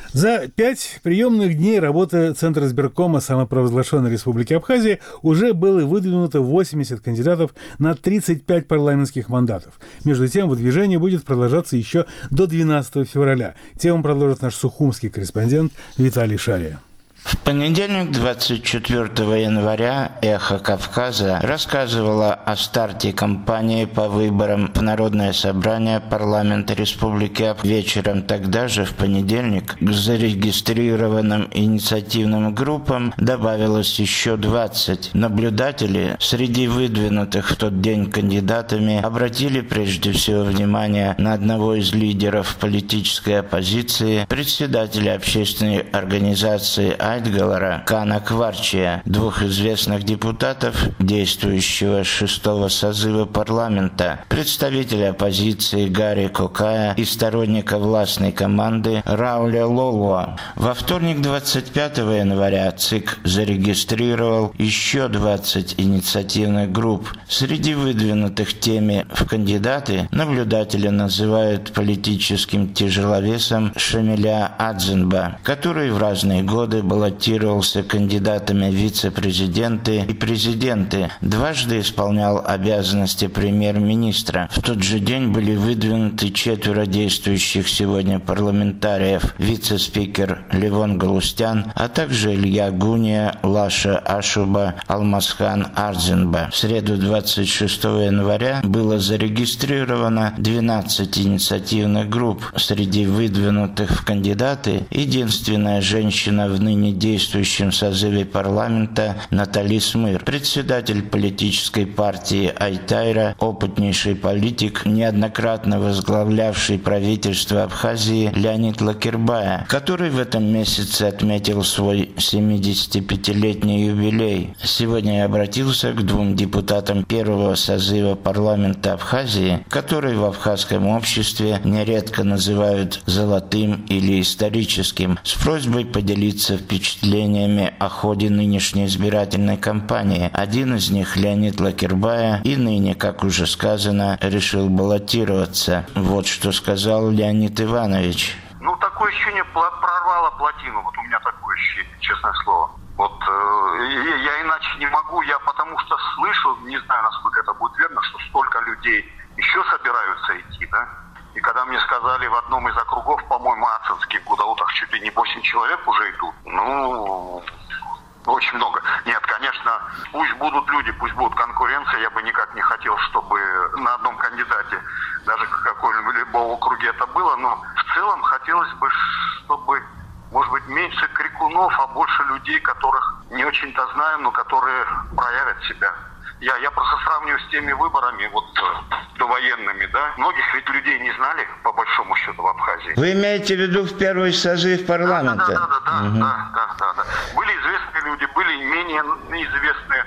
За пять приемных дней работы Центра избиркома самопровозглашенной Республики Абхазия уже было выдвинуто восемьдесят кандидатов на тридцать пять парламентских мандатов. Между тем, выдвижение будет продолжаться еще до двенадцатого февраля. Тему продолжит наш сухумский корреспондент Виталий Шария. В понедельник, двадцать четвёртого января, «Эхо Кавказа» рассказывала о старте кампании по выборам в Народное собрание парламента Республики Абхазия. Вечером тогда же, в понедельник, к зарегистрированным инициативным группам добавилось еще двадцать. Наблюдатели среди выдвинутых в тот день кандидатами обратили прежде всего внимание на одного из лидеров политической оппозиции, председателя общественной организации Айтгалара Кана Кварчия, двух известных депутатов действующего шестого созыва парламента, представителя оппозиции Гарри Кокая и сторонника властной команды Рауля Лолуа. Во вторник, двадцать пятого января, ЦИК зарегистрировал еще двадцать инициативных групп. Среди выдвинутых теми в кандидаты наблюдатели называют политическим тяжеловесом Шамиля Адзенба, который в разные годы был баллотировался кандидатами в вице-президенты и президенты, дважды исполнял обязанности премьер-министра. В тот же день были выдвинуты четверо действующих сегодня парламентариев: вице-спикер Левон Галустян, а также Илья Гуния, Лаша Ашуба, Алмазхан Арзенба. В среду, двадцать шестого января, было зарегистрировано двенадцать инициативных групп. Среди выдвинутых в кандидаты единственная женщина в ныне действующем созыве парламента Натали Смыр, председатель политической партии Айтайра, опытнейший политик, неоднократно возглавлявший правительство Абхазии Леонид Лакербая, который в этом месяце отметил свой семидесятипятилетний юбилей. Сегодня я обратился к двум депутатам первого созыва парламента Абхазии, которые в абхазском обществе нередко называют «золотым» или «историческим», с просьбой поделиться впечатлениями впечатлениями о ходе нынешней избирательной кампании. Один из них, Леонид Лакербая, и ныне, как уже сказано, решил баллотироваться. Вот что сказал Леонид Иванович. Ну, такое ощущение, прорвало плотину. Вот у меня такое ощущение, честное слово. Вот э, я иначе не могу, я потому что слышу, не знаю, насколько это будет верно, что столько людей еще собираются идти, да? И когда мне сказали в одном из округов, по-моему, Ацинский, в Гудаутах чуть ли не восемь человек уже идут, ну, очень много. Нет, конечно, пусть будут люди, пусть будет конкуренция. Я бы никак не хотел, чтобы на одном кандидате, даже в каком-либо округе это было, но в целом хотелось бы, чтобы, может быть, меньше крикунов, а больше людей, которых не очень-то знаем, но которые проявят себя. Я, я просто сравниваю с теми выборами, вот, довоенными, да. Многих ведь людей не знали, по большому счету, в Абхазии. Вы имеете в виду в первый созыв парламента? Да, да, да, да, угу. да, да, да, да. Были известные люди, были менее известные,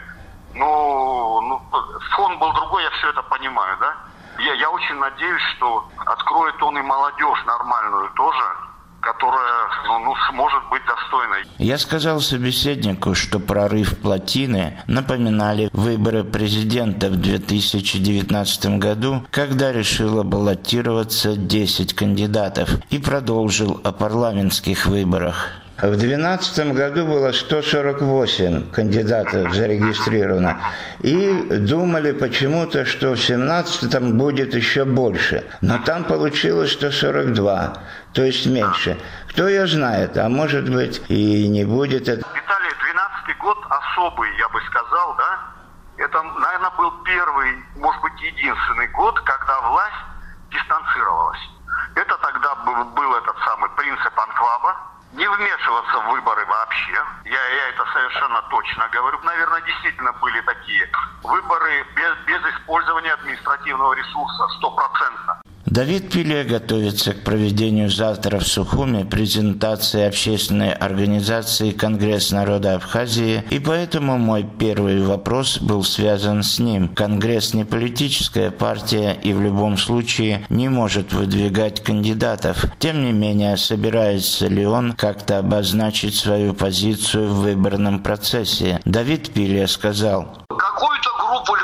но ну, фон был другой, я все это понимаю, да. Я, я очень надеюсь, что откроет он и молодежь нормальную тоже, которая ну, ну, сможет быть достойной. Я сказал собеседнику, что прорыв плотины напоминали выборы президента в две тысячи девятнадцатом году, когда решило баллотироваться десять кандидатов, и продолжил о парламентских выборах. В две тысячи двенадцатом году было сто сорок восемь кандидатов зарегистрировано. И думали почему-то, что в две тысячи семнадцатом будет еще больше. Но там получилось сто сорок два, то есть меньше. Кто ее знает, а может быть и не будет. Виталий, двенадцатый год особый, я бы сказал, да? Это, наверное, был первый, может быть, единственный год, когда власть дистанцировалась. Это тогда был, был этот самый принцип анклава. Не вмешиваться в выборы вообще. Я, я это совершенно точно говорю. Наверное, действительно были такие выборы без, без использования административного ресурса, стопроцентно. Давид Пиле готовится к проведению завтра в Сухуми презентации общественной организации «Конгресс народа Абхазии», и поэтому мой первый вопрос был связан с ним. Конгресс не политическая партия и в любом случае не может выдвигать кандидатов. Тем не менее, собирается ли он как-то обозначить свою позицию в выборном процессе? Давид Пиле сказал: какую-то группу людей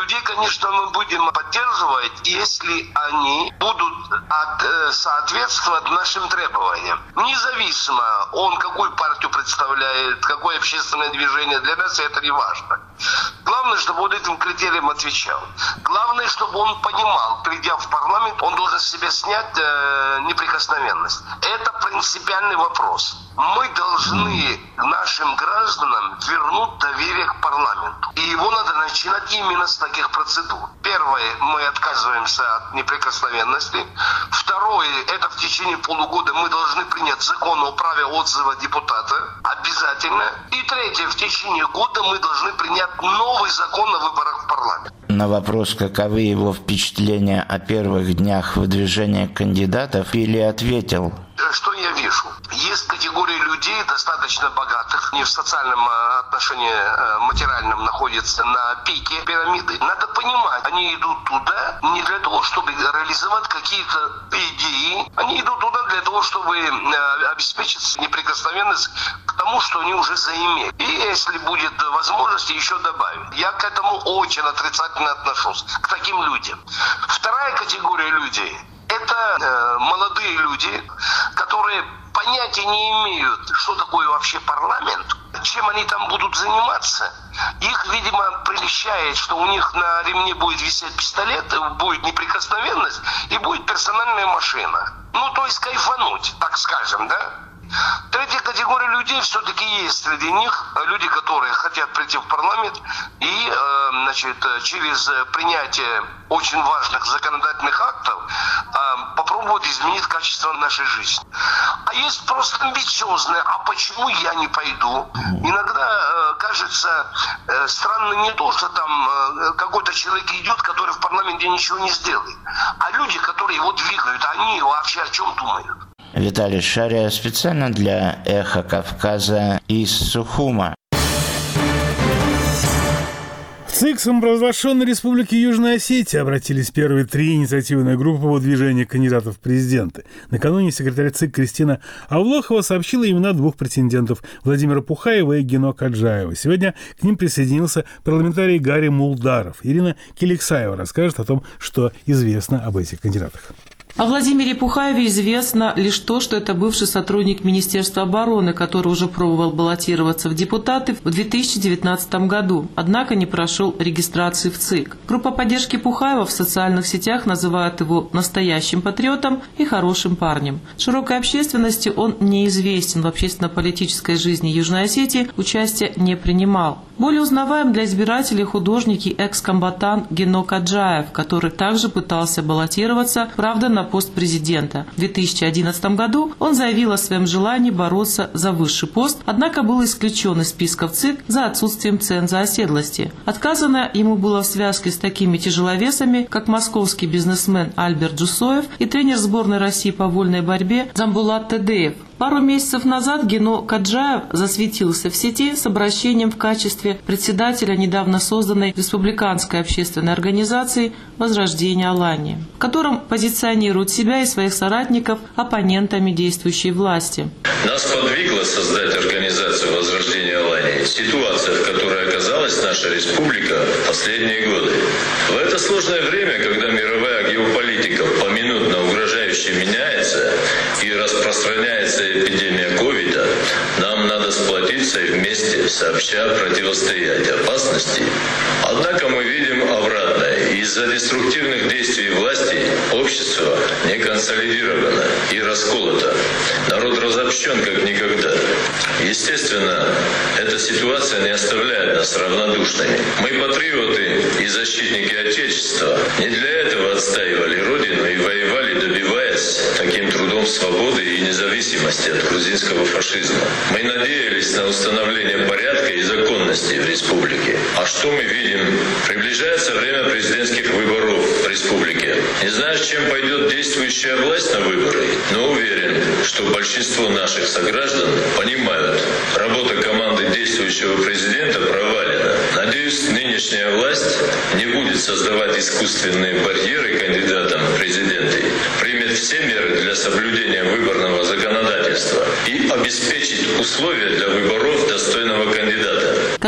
людей, конечно, мы будем поддерживать, если они будут от, соответствовать нашим требованиям. Независимо, он какую партию представляет, какое общественное движение, для нас это не важно. Главное, чтобы он этим критериям отвечал. Главное, чтобы он понимал, придя в парламент, он должен с себя снять э, неприкосновенность. Это принципиальный вопрос. Мы должны нашим гражданам вернуть доверие к парламенту. И его надо начинать именно с таких процедур. Первое, мы отказываемся от неприкосновенности. Второе, это в течение полугода мы должны принять закон о праве отзыва депутата. Обязательно. И третье, в течение года мы должны принять новый закон о выборах в парламент. На вопрос, каковы его впечатления о первых днях выдвижения кандидатов, Пили ответил: что я вижу? Есть категория людей, достаточно богатых, не в социальном отношении материальном находятся на пике пирамиды. Надо понимать, они идут туда не для того, чтобы реализовать какие-то идеи. Они идут туда для того, чтобы обеспечить неприкосновенность к тому, что они уже заимели. И если будет возможность, еще добавить. Я к этому очень отрицательно отношусь, к таким людям. Вторая категория людей – это э, молодые люди, которые понятия не имеют, что такое вообще парламент, чем они там будут заниматься. Их, видимо, прельщает, что у них на ремне будет висеть пистолет, будет неприкосновенность и будет персональная машина. Ну, то есть кайфануть, так скажем, да? Третья категория людей все-таки есть среди них, люди, которые хотят прийти в парламент и, э, значит, через принятие очень важных законодательных актов э, попробовать изменить качество нашей жизни. А есть просто амбициозные, а почему я не пойду? Иногда э, кажется э, странно не то, что там э, какой-то человек идет, который в парламенте ничего не сделает, а люди, которые его двигают, они вообще о чем думают? Виталий Шария специально для «Эхо Кавказа» из Сухума. В ЦИК самопровозглашенной Республики Южная Осетия обратились первые три инициативные группы по выдвижению кандидатов в президенты. Накануне секретарь ЦИК Кристина Авлохова сообщила имена двух претендентов – Владимира Пухаева и Гено Каджаева. Сегодня к ним присоединился парламентарий Гарри Мулдаров. Ирина Келексаева расскажет о том, что известно об этих кандидатах. О Владимире Пухаеве известно лишь то, что это бывший сотрудник Министерства обороны, который уже пробовал баллотироваться в депутаты в две тысячи девятнадцатом году, однако не прошел регистрации в ЦИК. Группа поддержки Пухаева в социальных сетях называет его настоящим патриотом и хорошим парнем. Широкой общественности он неизвестен, в общественно-политической жизни Южной Осетии участия не принимал. Более узнаваем для избирателей художник и экс-комбатант Гено Каджаев, который также пытался баллотироваться, правда, на пост президента. В две тысячи одиннадцатом году он заявил о своем желании бороться за высший пост, однако был исключен из списков ЦИК за отсутствием ценза оседлости. Отказано ему было в связке с такими тяжеловесами, как московский бизнесмен Альберт Джусоев и тренер сборной России по вольной борьбе Дзамбулат Тедеев. Пару месяцев назад Гено Каджаев засветился в сети с обращением в качестве председателя недавно созданной республиканской общественной организации «Возрождение Алании», в котором позиционирует себя и своих соратников оппонентами действующей власти. Нас подвигло создать организацию «Возрождение Алании» ситуация, в которой оказалась наша республика в последние годы. В это сложное время, когда мировая геополитика поминутно угрожающе меняется и распространяется эпидемия ковида, нам надо сплотиться и вместе сообща противостоять опасности. Однако мы видим обратное. Из-за деструктивных действий власти общество не консолидировано и расколото. Народ разобщен как никогда. Естественно, эта ситуация не оставляет нас равнодушными. Мы патриоты и защитники Отечества. Не для этого отстаивали Родину и воевали, добиваясь таким трудом свободы и независимости от грузинского фашизма. Мы надеялись на установление порядка и законности в республике. А что мы видим? Приближается время президентских выборов в республике. Не знаю, с чем пойдет действующая власть на выборы, но уверен, что большинство наших сограждан понимают, работа команды действующего президента провалена. Надеюсь, нынешняя власть не будет создавать искусственные барьеры кандидатам в президенты, примет все меры для соблюдения выборного законодательства и обеспечить условия для выборов достойного кандидата.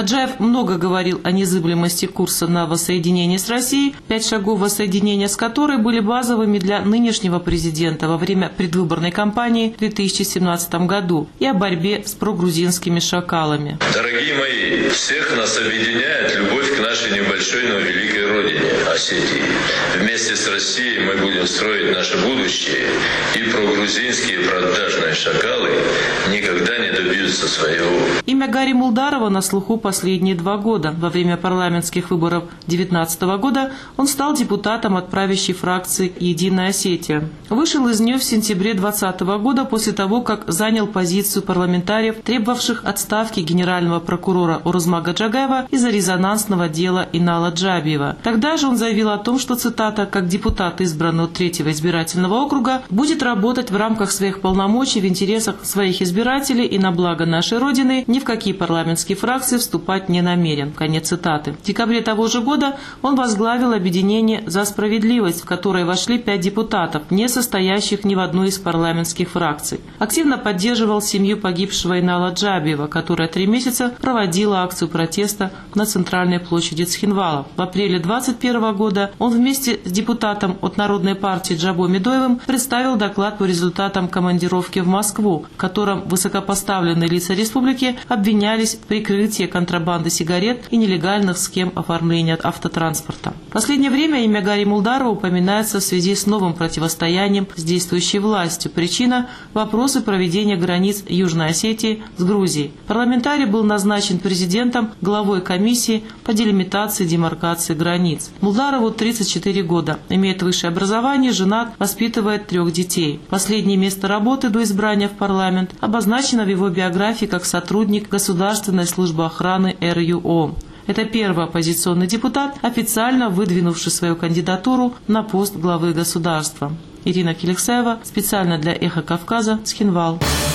Хаджаев много говорил о незыблемости курса на воссоединение с Россией, пять шагов воссоединения с которой были базовыми для нынешнего президента во время предвыборной кампании в две тысячи семнадцатом году и о борьбе с прогрузинскими шакалами. Дорогие мои, всех нас объединяет любовь к нашей небольшой, но великой родине – Осетии. Вместе с Россией мы будем строить наше будущее, и прогрузинские продажные шакалы никогда не добьются своего. Имя Гарри Мулдарова на слуху последние два года. Во время парламентских выборов две тысячи девятнадцатого года он стал депутатом от правящей фракции «Единая Осетия». Вышел из нее в сентябре две тысячи двадцатого года после того, как занял позицию парламентариев, требовавших отставки генерального прокурора Орозмага Джагаева из-за резонансного дела Инала Джабиева. Тогда же он заявил о том, что, цитата, «как депутат, избранный от третьего избирательного округа, будет работать в рамках своих полномочий в интересах своих избирателей и на благо нашей Родины, ни в какие парламентские фракции вступать не намерен». Конец цитаты. В декабре того же года он возглавил объединение «За справедливость», в которое вошли пять депутатов, не состоящих ни в одной из парламентских фракций. Активно поддерживал семью погибшего Инала Джабиева, которая три месяца проводила акцию протеста на центральной площади Цхинвала. В апреле две тысячи двадцать первого года он вместе с депутатом от Народной партии Джабо Медоевым представил доклад по результатам командировки в Москву, в котором высокопоставленные лица республики обвинялись в прикрытии контрабанды сигарет и нелегальных схем оформления автотранспорта. В последнее время имя Гарри Мулдарова упоминается в связи с новым противостоянием с действующей властью. Причина – вопросы проведения границ Южной Осетии с Грузией. Парламентарий был назначен президентом главой комиссии по делимитации и демаркации границ. Мулдарову тридцать четыре года, имеет высшее образование, женат, воспитывает трех детей. Последнее место работы до избрания в парламент обозначено в его биографии как сотрудник Государственной службы охраны эр ю о. Это первый оппозиционный депутат, официально выдвинувший свою кандидатуру на пост главы государства. Ирина Келексаева, специально для «Эхо Кавказа», Цхинвал.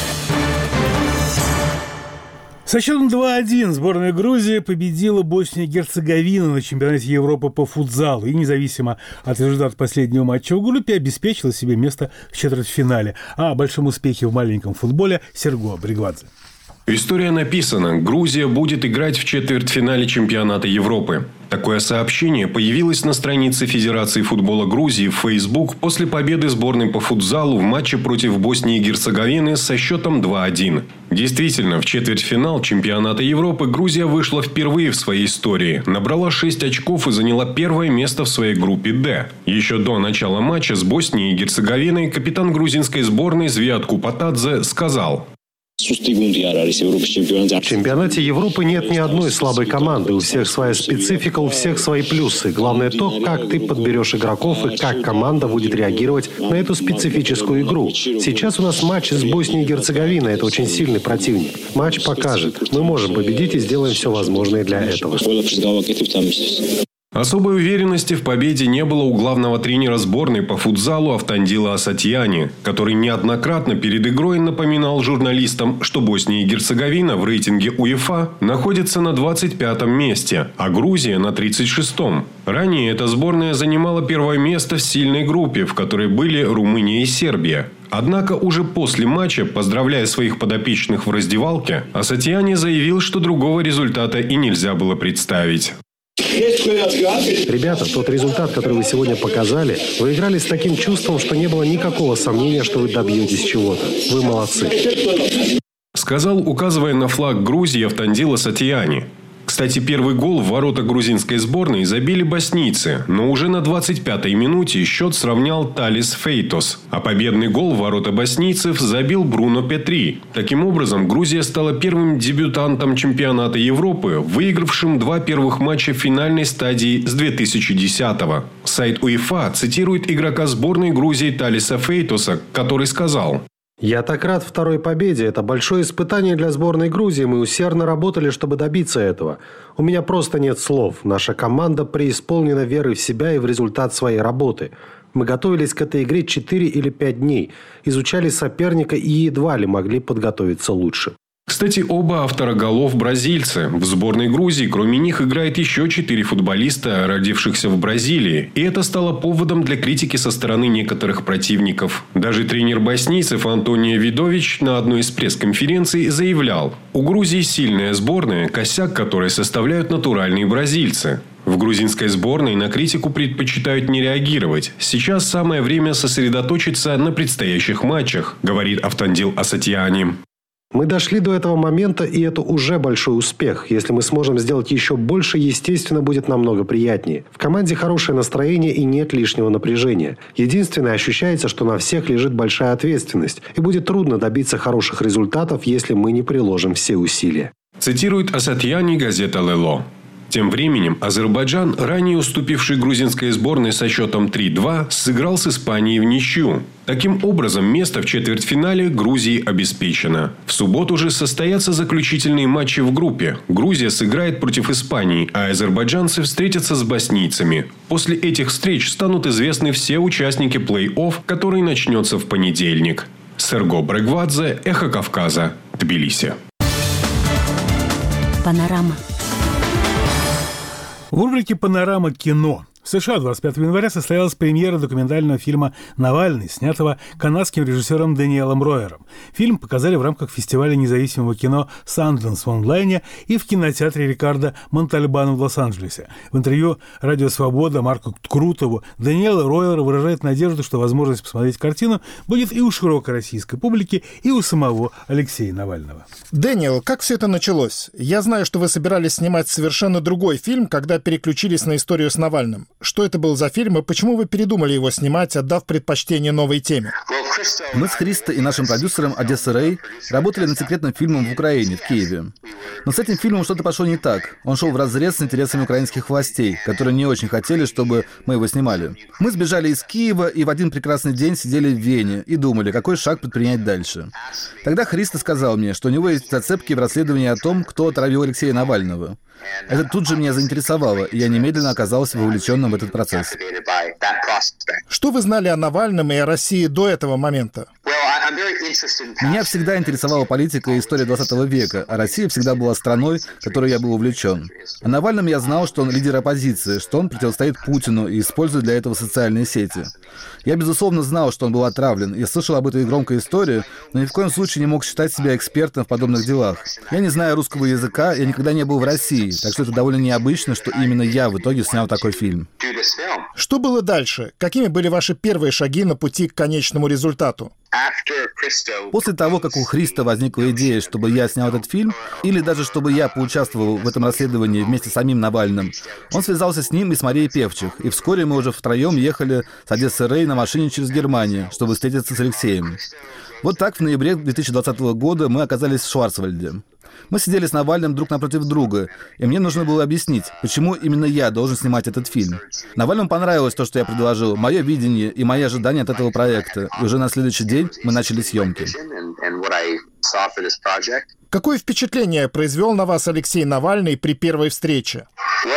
Со счетом два один сборная Грузии победила Боснию и Герцеговину на чемпионате Европы по футзалу и, независимо от результата последнего матча в группе, обеспечила себе место в четвертьфинале. А о большом успехе в маленьком футболе Серго Бригвадзе. История написана. Грузия будет играть в четвертьфинале чемпионата Европы. Такое сообщение появилось на странице Федерации футбола Грузии в Facebook после победы сборной по футзалу в матче против Боснии и Герцеговины со счетом два один. Действительно, в четвертьфинал чемпионата Европы Грузия вышла впервые в своей истории. Набрала шесть очков и заняла первое место в своей группе «Д». Еще до начала матча с Боснией и Герцеговиной капитан грузинской сборной Звиат Купатадзе сказал: В чемпионате Европы нет ни одной слабой команды. У всех своя специфика, у всех свои плюсы. Главное то, как ты подберешь игроков и как команда будет реагировать на эту специфическую игру. Сейчас у нас матч с Боснией и Герцеговиной. Это очень сильный противник. Матч покажет. Мы можем победить и сделаем все возможное для этого. Особой уверенности в победе не было у главного тренера сборной по футзалу Автандила Асатьяни, который неоднократно перед игрой напоминал журналистам, что Босния и Герцеговина в рейтинге УЕФА находится на двадцать пятом месте, а Грузия на тридцать шестом. Ранее эта сборная занимала первое место в сильной группе, в которой были Румыния и Сербия. Однако уже после матча, поздравляя своих подопечных в раздевалке, Асатьяни заявил, что другого результата и нельзя было представить. Ребята, тот результат, который вы сегодня показали, вы играли с таким чувством, что не было никакого сомнения, что вы добьетесь чего-то. Вы молодцы. Сказал, указывая на флаг Грузии, Автандил Асатьяни. Кстати, первый гол в ворота грузинской сборной забили боснийцы, но уже на двадцать пятой минуте счет сравнял Талис Фейтос, а победный гол в ворота боснийцев забил Бруно Петри. Таким образом, Грузия стала первым дебютантом чемпионата Европы, выигравшим два первых матча финальной стадии с две тысячи десятого. Сайт УЕФА цитирует игрока сборной Грузии Талиса Фейтоса, который сказал: «Я так рад второй победе. Это большое испытание для сборной Грузии. Мы усердно работали, чтобы добиться этого. У меня просто нет слов. Наша команда преисполнена верой в себя и в результат своей работы. Мы готовились к этой игре четыре или пять дней, изучали соперника и едва ли могли подготовиться лучше». Кстати, оба автора голов – бразильцы. В сборной Грузии кроме них играет еще четыре футболиста, родившихся в Бразилии. И это стало поводом для критики со стороны некоторых противников. Даже тренер боснийцев Антонио Видович на одной из пресс-конференций заявлял: у Грузии сильная сборная, косяк которой составляют натуральные бразильцы. В грузинской сборной на критику предпочитают не реагировать. Сейчас самое время сосредоточиться на предстоящих матчах, говорит Автандил Асатьяни. Мы дошли до этого момента, и это уже большой успех. Если мы сможем сделать еще больше, естественно, будет намного приятнее. В команде хорошее настроение и нет лишнего напряжения. Единственное, ощущается, что на всех лежит большая ответственность, и будет трудно добиться хороших результатов, если мы не приложим все усилия. Цитирует Асатьяни газета «Лело». Тем временем Азербайджан, ранее уступивший грузинской сборной со счетом три-два, сыграл с Испанией в ничью. Таким образом, место в четвертьфинале Грузии обеспечено. В субботу же состоятся заключительные матчи в группе. Грузия сыграет против Испании, а азербайджанцы встретятся с боснийцами. После этих встреч станут известны все участники плей-офф, который начнется в понедельник. Серго Брегвадзе, Эхо Кавказа, Тбилиси. Панорама. В рубрике «Панорама кино». В США двадцать пятого января состоялась премьера документального фильма «Навальный», снятого канадским режиссером Дэниелом Ройером. Фильм показали в рамках фестиваля независимого кино «Санденс» в онлайне и в кинотеатре Рикардо Монтальбано в Лос-Анджелесе. В интервью «Радио Свобода» Марку Крутову Дэниел Ройер выражает надежду, что возможность посмотреть картину будет и у широкой российской публики, и у самого Алексея Навального. Дэниел, как все это началось? Я знаю, что вы собирались снимать совершенно другой фильм, когда переключились на историю с Навальным. Что это был за фильм и почему вы передумали его снимать, отдав предпочтение новой теме? Мы с Христо и нашим продюсером Одесса Рэй работали над секретным фильмом в Украине, в Киеве. Но с этим фильмом что-то пошло не так. Он шел вразрез с интересами украинских властей, которые не очень хотели, чтобы мы его снимали. Мы сбежали из Киева и в один прекрасный день сидели в Вене и думали, какой шаг предпринять дальше. Тогда Христо сказал мне, что у него есть зацепки в расследовании о том, кто отравил Алексея Навального. Это тут же меня заинтересовало, и я немедленно оказался вовлеченным в этот процесс. Что вы знали о Навальном и о России до этого момента? Меня всегда интересовала политика и история двадцатого века, а Россия всегда была страной, которой я был увлечен. О Навальном я знал, что он лидер оппозиции, что он противостоит Путину и использует для этого социальные сети. Я, безусловно, знал, что он был отравлен. Я слышал об этой громкой истории, но ни в коем случае не мог считать себя экспертом в подобных делах. Я не знаю русского языка, я никогда не был в России, так что это довольно необычно, что именно я в итоге снял такой фильм. Что было дальше? Какими были ваши первые шаги на пути к конечному результату? После того, как у Христа возникла идея, чтобы я снял этот фильм, или даже чтобы я поучаствовал в этом расследовании вместе с самим Навальным, он связался с ним и с Марией Певчих, и вскоре мы уже втроем ехали с Одессы Рэй на машине через Германию, чтобы встретиться с Алексеем. Вот так в ноябре две тысячи двадцатого года мы оказались в Шварцвальде. Мы сидели с Навальным друг напротив друга, и мне нужно было объяснить, почему именно я должен снимать этот фильм. Навальному понравилось то, что я предложил, мое видение и мои ожидания от этого проекта, и уже на следующий день мы начали съемки. Какое впечатление произвел на вас Алексей Навальный при первой встрече?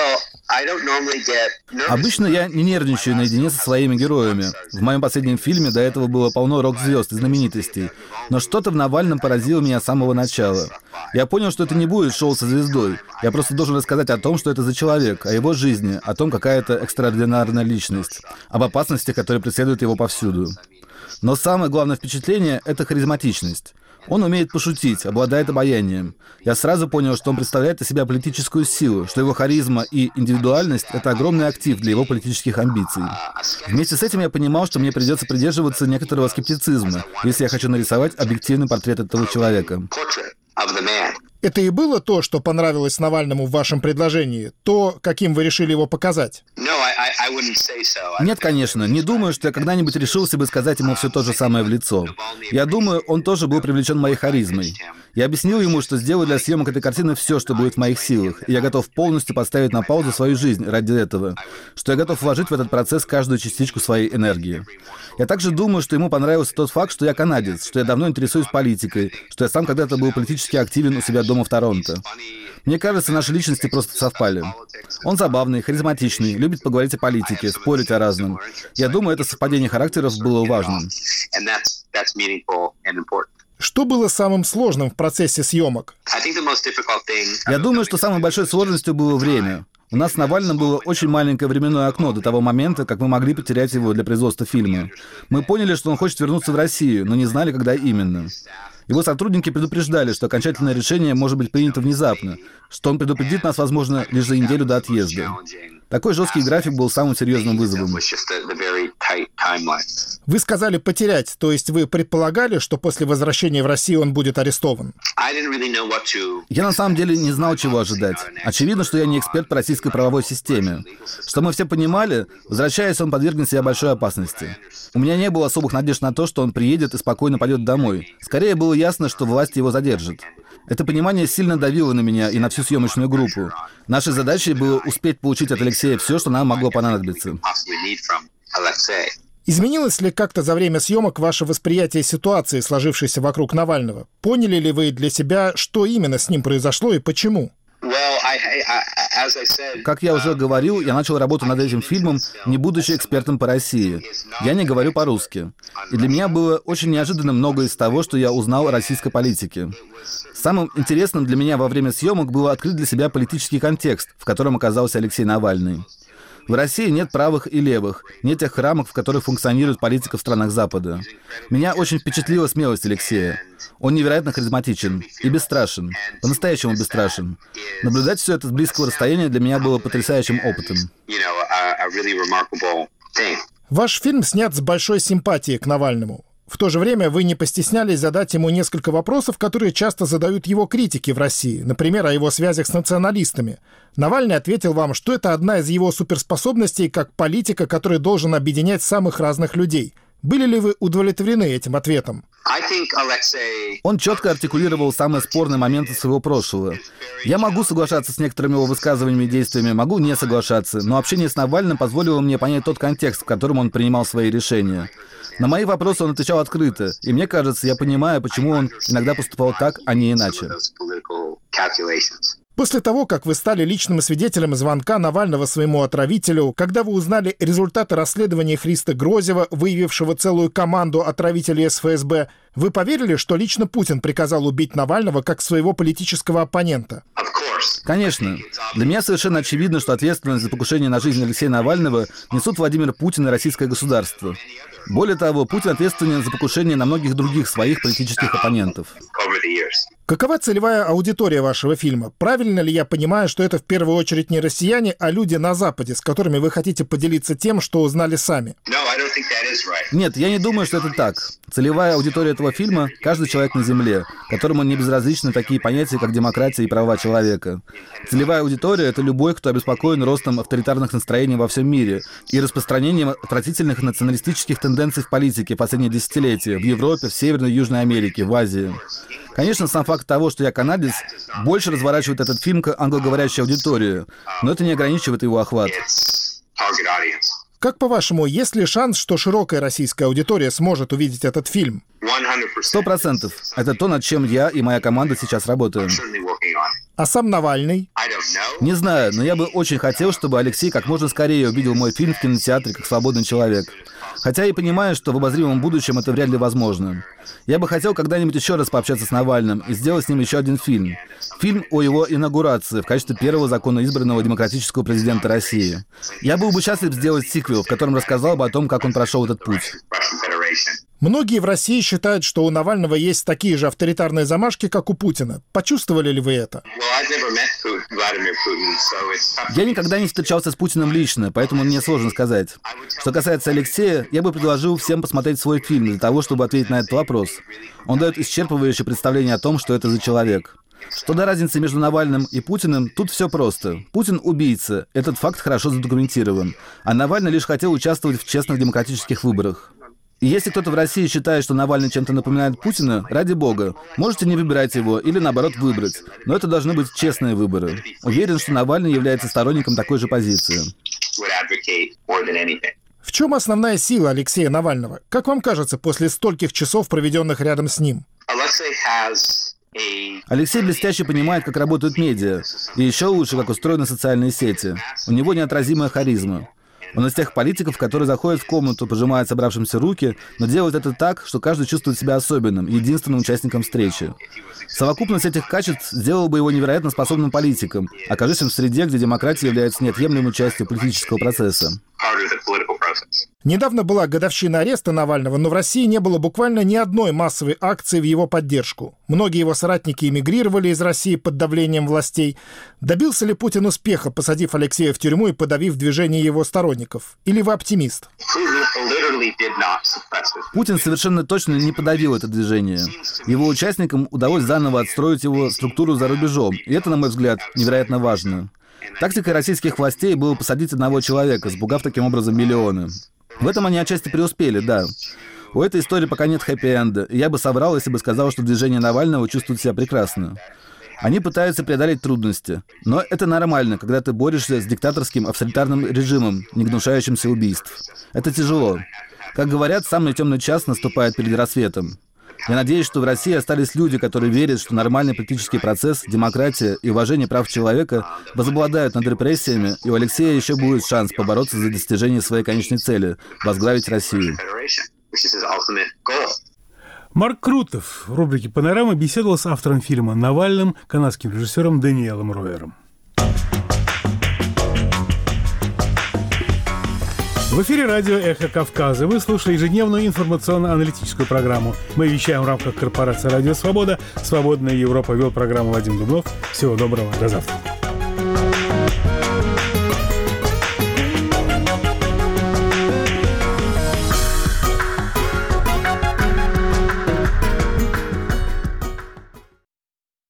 Обычно я не нервничаю наедине со своими героями. В моем последнем фильме до этого было полно рок-звезд и знаменитостей. Но что-то в Навальном поразило меня с самого начала. Я понял, что это не будет шоу со звездой. Я просто должен рассказать о том, что это за человек, о его жизни, о том, какая это экстраординарная личность, об опасностях, которые преследуют его повсюду. Но самое главное впечатление — это харизматичность. Он умеет пошутить, обладает обаянием. Я сразу понял, что он представляет из себя политическую силу, что его харизма и индивидуальность — это огромный актив для его политических амбиций. Вместе с этим я понимал, что мне придется придерживаться некоторого скептицизма, если я хочу нарисовать объективный портрет этого человека. Это и было то, что понравилось Навальному в вашем предложении? То, каким вы решили его показать? Нет, конечно. Не думаю, что я когда-нибудь решился бы сказать ему все то же самое в лицо. Я думаю, он тоже был привлечен моей харизмой. Я объяснил ему, что сделаю для съемок этой картины все, что будет в моих силах, и я готов полностью поставить на паузу свою жизнь ради этого, что я готов вложить в этот процесс каждую частичку своей энергии. Я также думаю, что ему понравился тот факт, что я канадец, что я давно интересуюсь политикой, что я сам когда-то был политически активен у себя дома в Торонто. Мне кажется, наши личности просто совпали. Он забавный, харизматичный, любит поговорить о политике, спорить о разном. Я думаю, это совпадение характеров было важным. Что было самым сложным в процессе съемок? Я думаю, что самой большой сложностью было время. У нас с Навальным было очень маленькое временное окно до того момента, как мы могли потерять его для производства фильма. Мы поняли, что он хочет вернуться в Россию, но не знали, когда именно. Его сотрудники предупреждали, что окончательное решение может быть принято внезапно, что он предупредит нас, возможно, лишь за неделю до отъезда. Такой жесткий график был самым серьезным вызовом. Вы сказали «потерять», то есть вы предполагали, что после возвращения в Россию он будет арестован? Я на самом деле не знал, чего ожидать. Очевидно, что я не эксперт по российской правовой системе. Что мы все понимали, возвращаясь, он подвергнет себя большой опасности. У меня не было особых надежд на то, что он приедет и спокойно пойдет домой. Скорее было ясно, что власти его задержат. Это понимание сильно давило на меня и на всю съемочную группу. Нашей задачей было успеть получить от Алексея все, что нам могло понадобиться. Изменилось ли как-то за время съемок ваше восприятие ситуации, сложившейся вокруг Навального? Поняли ли вы для себя, что именно с ним произошло и почему? Как я уже говорил, я начал работу над этим фильмом, не будучи экспертом по России. Я не говорю по-русски. И для меня было очень неожиданно многое из того, что я узнал о российской политике. Самым интересным для меня во время съемок было открыть для себя политический контекст, в котором оказался Алексей Навальный. В России нет правых и левых, нет тех рамок, в которых функционирует политика в странах Запада. Меня очень впечатлила смелость Алексея. Он невероятно харизматичен и бесстрашен, по-настоящему бесстрашен. Наблюдать все это с близкого расстояния для меня было потрясающим опытом. Ваш фильм снят с большой симпатией к Навальному. В то же время вы не постеснялись задать ему несколько вопросов, которые часто задают его критики в России, например, о его связях с националистами. Навальный ответил вам, что это одна из его суперспособностей как политика, который должен объединять самых разных людей. Были ли вы удовлетворены этим ответом? Он четко артикулировал самые спорные моменты своего прошлого. Я могу соглашаться с некоторыми его высказываниями и действиями, могу не соглашаться, но общение с Навальным позволило мне понять тот контекст, в котором он принимал свои решения. На мои вопросы он отвечал открыто, и мне кажется, я понимаю, почему он иногда поступал так, а не иначе. После того, как вы стали личным свидетелем звонка Навального своему отравителю, когда вы узнали результаты расследования Христа Грозева, выявившего целую команду отравителей эс эф эс бэ, вы поверили, что лично Путин приказал убить Навального как своего политического оппонента? Конечно. Для меня совершенно очевидно, что ответственность за покушение на жизнь Алексея Навального несут Владимир Путин и российское государство. Более того, Путин ответственен за покушение на многих других своих политических оппонентов. Какова целевая аудитория вашего фильма? Правильно ли я понимаю, что это в первую очередь не россияне, а люди на Западе, с которыми вы хотите поделиться тем, что узнали сами? Нет, я не думаю, что это так. Целевая аудитория этого фильма – каждый человек на Земле, которому не безразличны такие понятия, как демократия и права человека. Целевая аудитория – это любой, кто обеспокоен ростом авторитарных настроений во всем мире и распространением отвратительных националистических тенденций в политике в последние десятилетия в Европе, в Северной и Южной Америке, в Азии. Конечно, сам факт того, что я канадец, больше разворачивает этот фильм к англоговорящей аудитории, но это не ограничивает его охват. Как по-вашему, есть ли шанс, что широкая российская аудитория сможет увидеть этот фильм? Сто процентов. Это то, над чем я и моя команда сейчас работаем. А сам Навальный? Не знаю, но я бы очень хотел, чтобы Алексей как можно скорее увидел мой фильм в кинотеатре как свободный человек. Хотя и понимаю, что в обозримом будущем это вряд ли возможно. Я бы хотел когда-нибудь еще раз пообщаться с Навальным и сделать с ним еще один фильм. Фильм о его инаугурации в качестве первого законно избранного демократического президента России. Я был бы счастлив сделать сиквел, в котором рассказал бы о том, как он прошел этот путь. Многие в России считают, что у Навального есть такие же авторитарные замашки, как у Путина. Почувствовали ли вы это? Я никогда не встречался с Путиным лично, поэтому мне сложно сказать. Что касается Алексея, я бы предложил всем посмотреть свой фильм для того, чтобы ответить на этот вопрос. Он дает исчерпывающее представление о том, что это за человек. Что до разницы между Навальным и Путиным, тут все просто. Путин – убийца, этот факт хорошо задокументирован. А Навальный лишь хотел участвовать в честных демократических выборах. И если кто-то в России считает, что Навальный чем-то напоминает Путина, ради бога, можете не выбирать его или, наоборот, выбрать. Но это должны быть честные выборы. Уверен, что Навальный является сторонником такой же позиции. В чем основная сила Алексея Навального? Как вам кажется, после стольких часов, проведенных рядом с ним? Алексей блестяще понимает, как работают медиа, и еще лучше, как устроены социальные сети. У него неотразимая харизма. Он из тех политиков, которые заходят в комнату, пожимают собравшимся руки, но делают это так, что каждый чувствует себя особенным, единственным участником встречи. Совокупность этих качеств сделала бы его невероятно способным политиком, окажись он в среде, где демократия является неотъемлемой частью политического процесса. Недавно была годовщина ареста Навального, но в России не было буквально ни одной массовой акции в его поддержку. Многие его соратники эмигрировали из России под давлением властей. Добился ли Путин успеха, посадив Алексея в тюрьму и подавив движение его сторонников? Или вы оптимист? Путин совершенно точно не подавил это движение. Его участникам удалось заново отстроить его структуру за рубежом, и это, на мой взгляд, невероятно важно. Тактикой российских властей было посадить одного человека, сбугав таким образом миллионы. В этом они отчасти преуспели, да. У этой истории пока нет хэппи-энда, и я бы соврал, если бы сказал, что движение Навального чувствует себя прекрасно. Они пытаются преодолеть трудности, но это нормально, когда ты борешься с диктаторским авторитарным режимом, не гнушающимся убийств. Это тяжело. Как говорят, самый темный час наступает перед рассветом. Я надеюсь, что в России остались люди, которые верят, что нормальный политический процесс, демократия и уважение прав человека возобладают над репрессиями, и у Алексея еще будет шанс побороться за достижение своей конечной цели – возглавить Россию. Марк Крутов в рубрике «Панорама» беседовал с автором фильма «Навальным», канадским режиссером Даниэлом Роером. В эфире радио «Эхо Кавказа». Вы слушали ежедневную информационно-аналитическую программу. Мы вещаем в рамках корпорации «Радио Свобода». «Свободная Европа» вел программу Вадим Дубнов. Всего доброго. До завтра.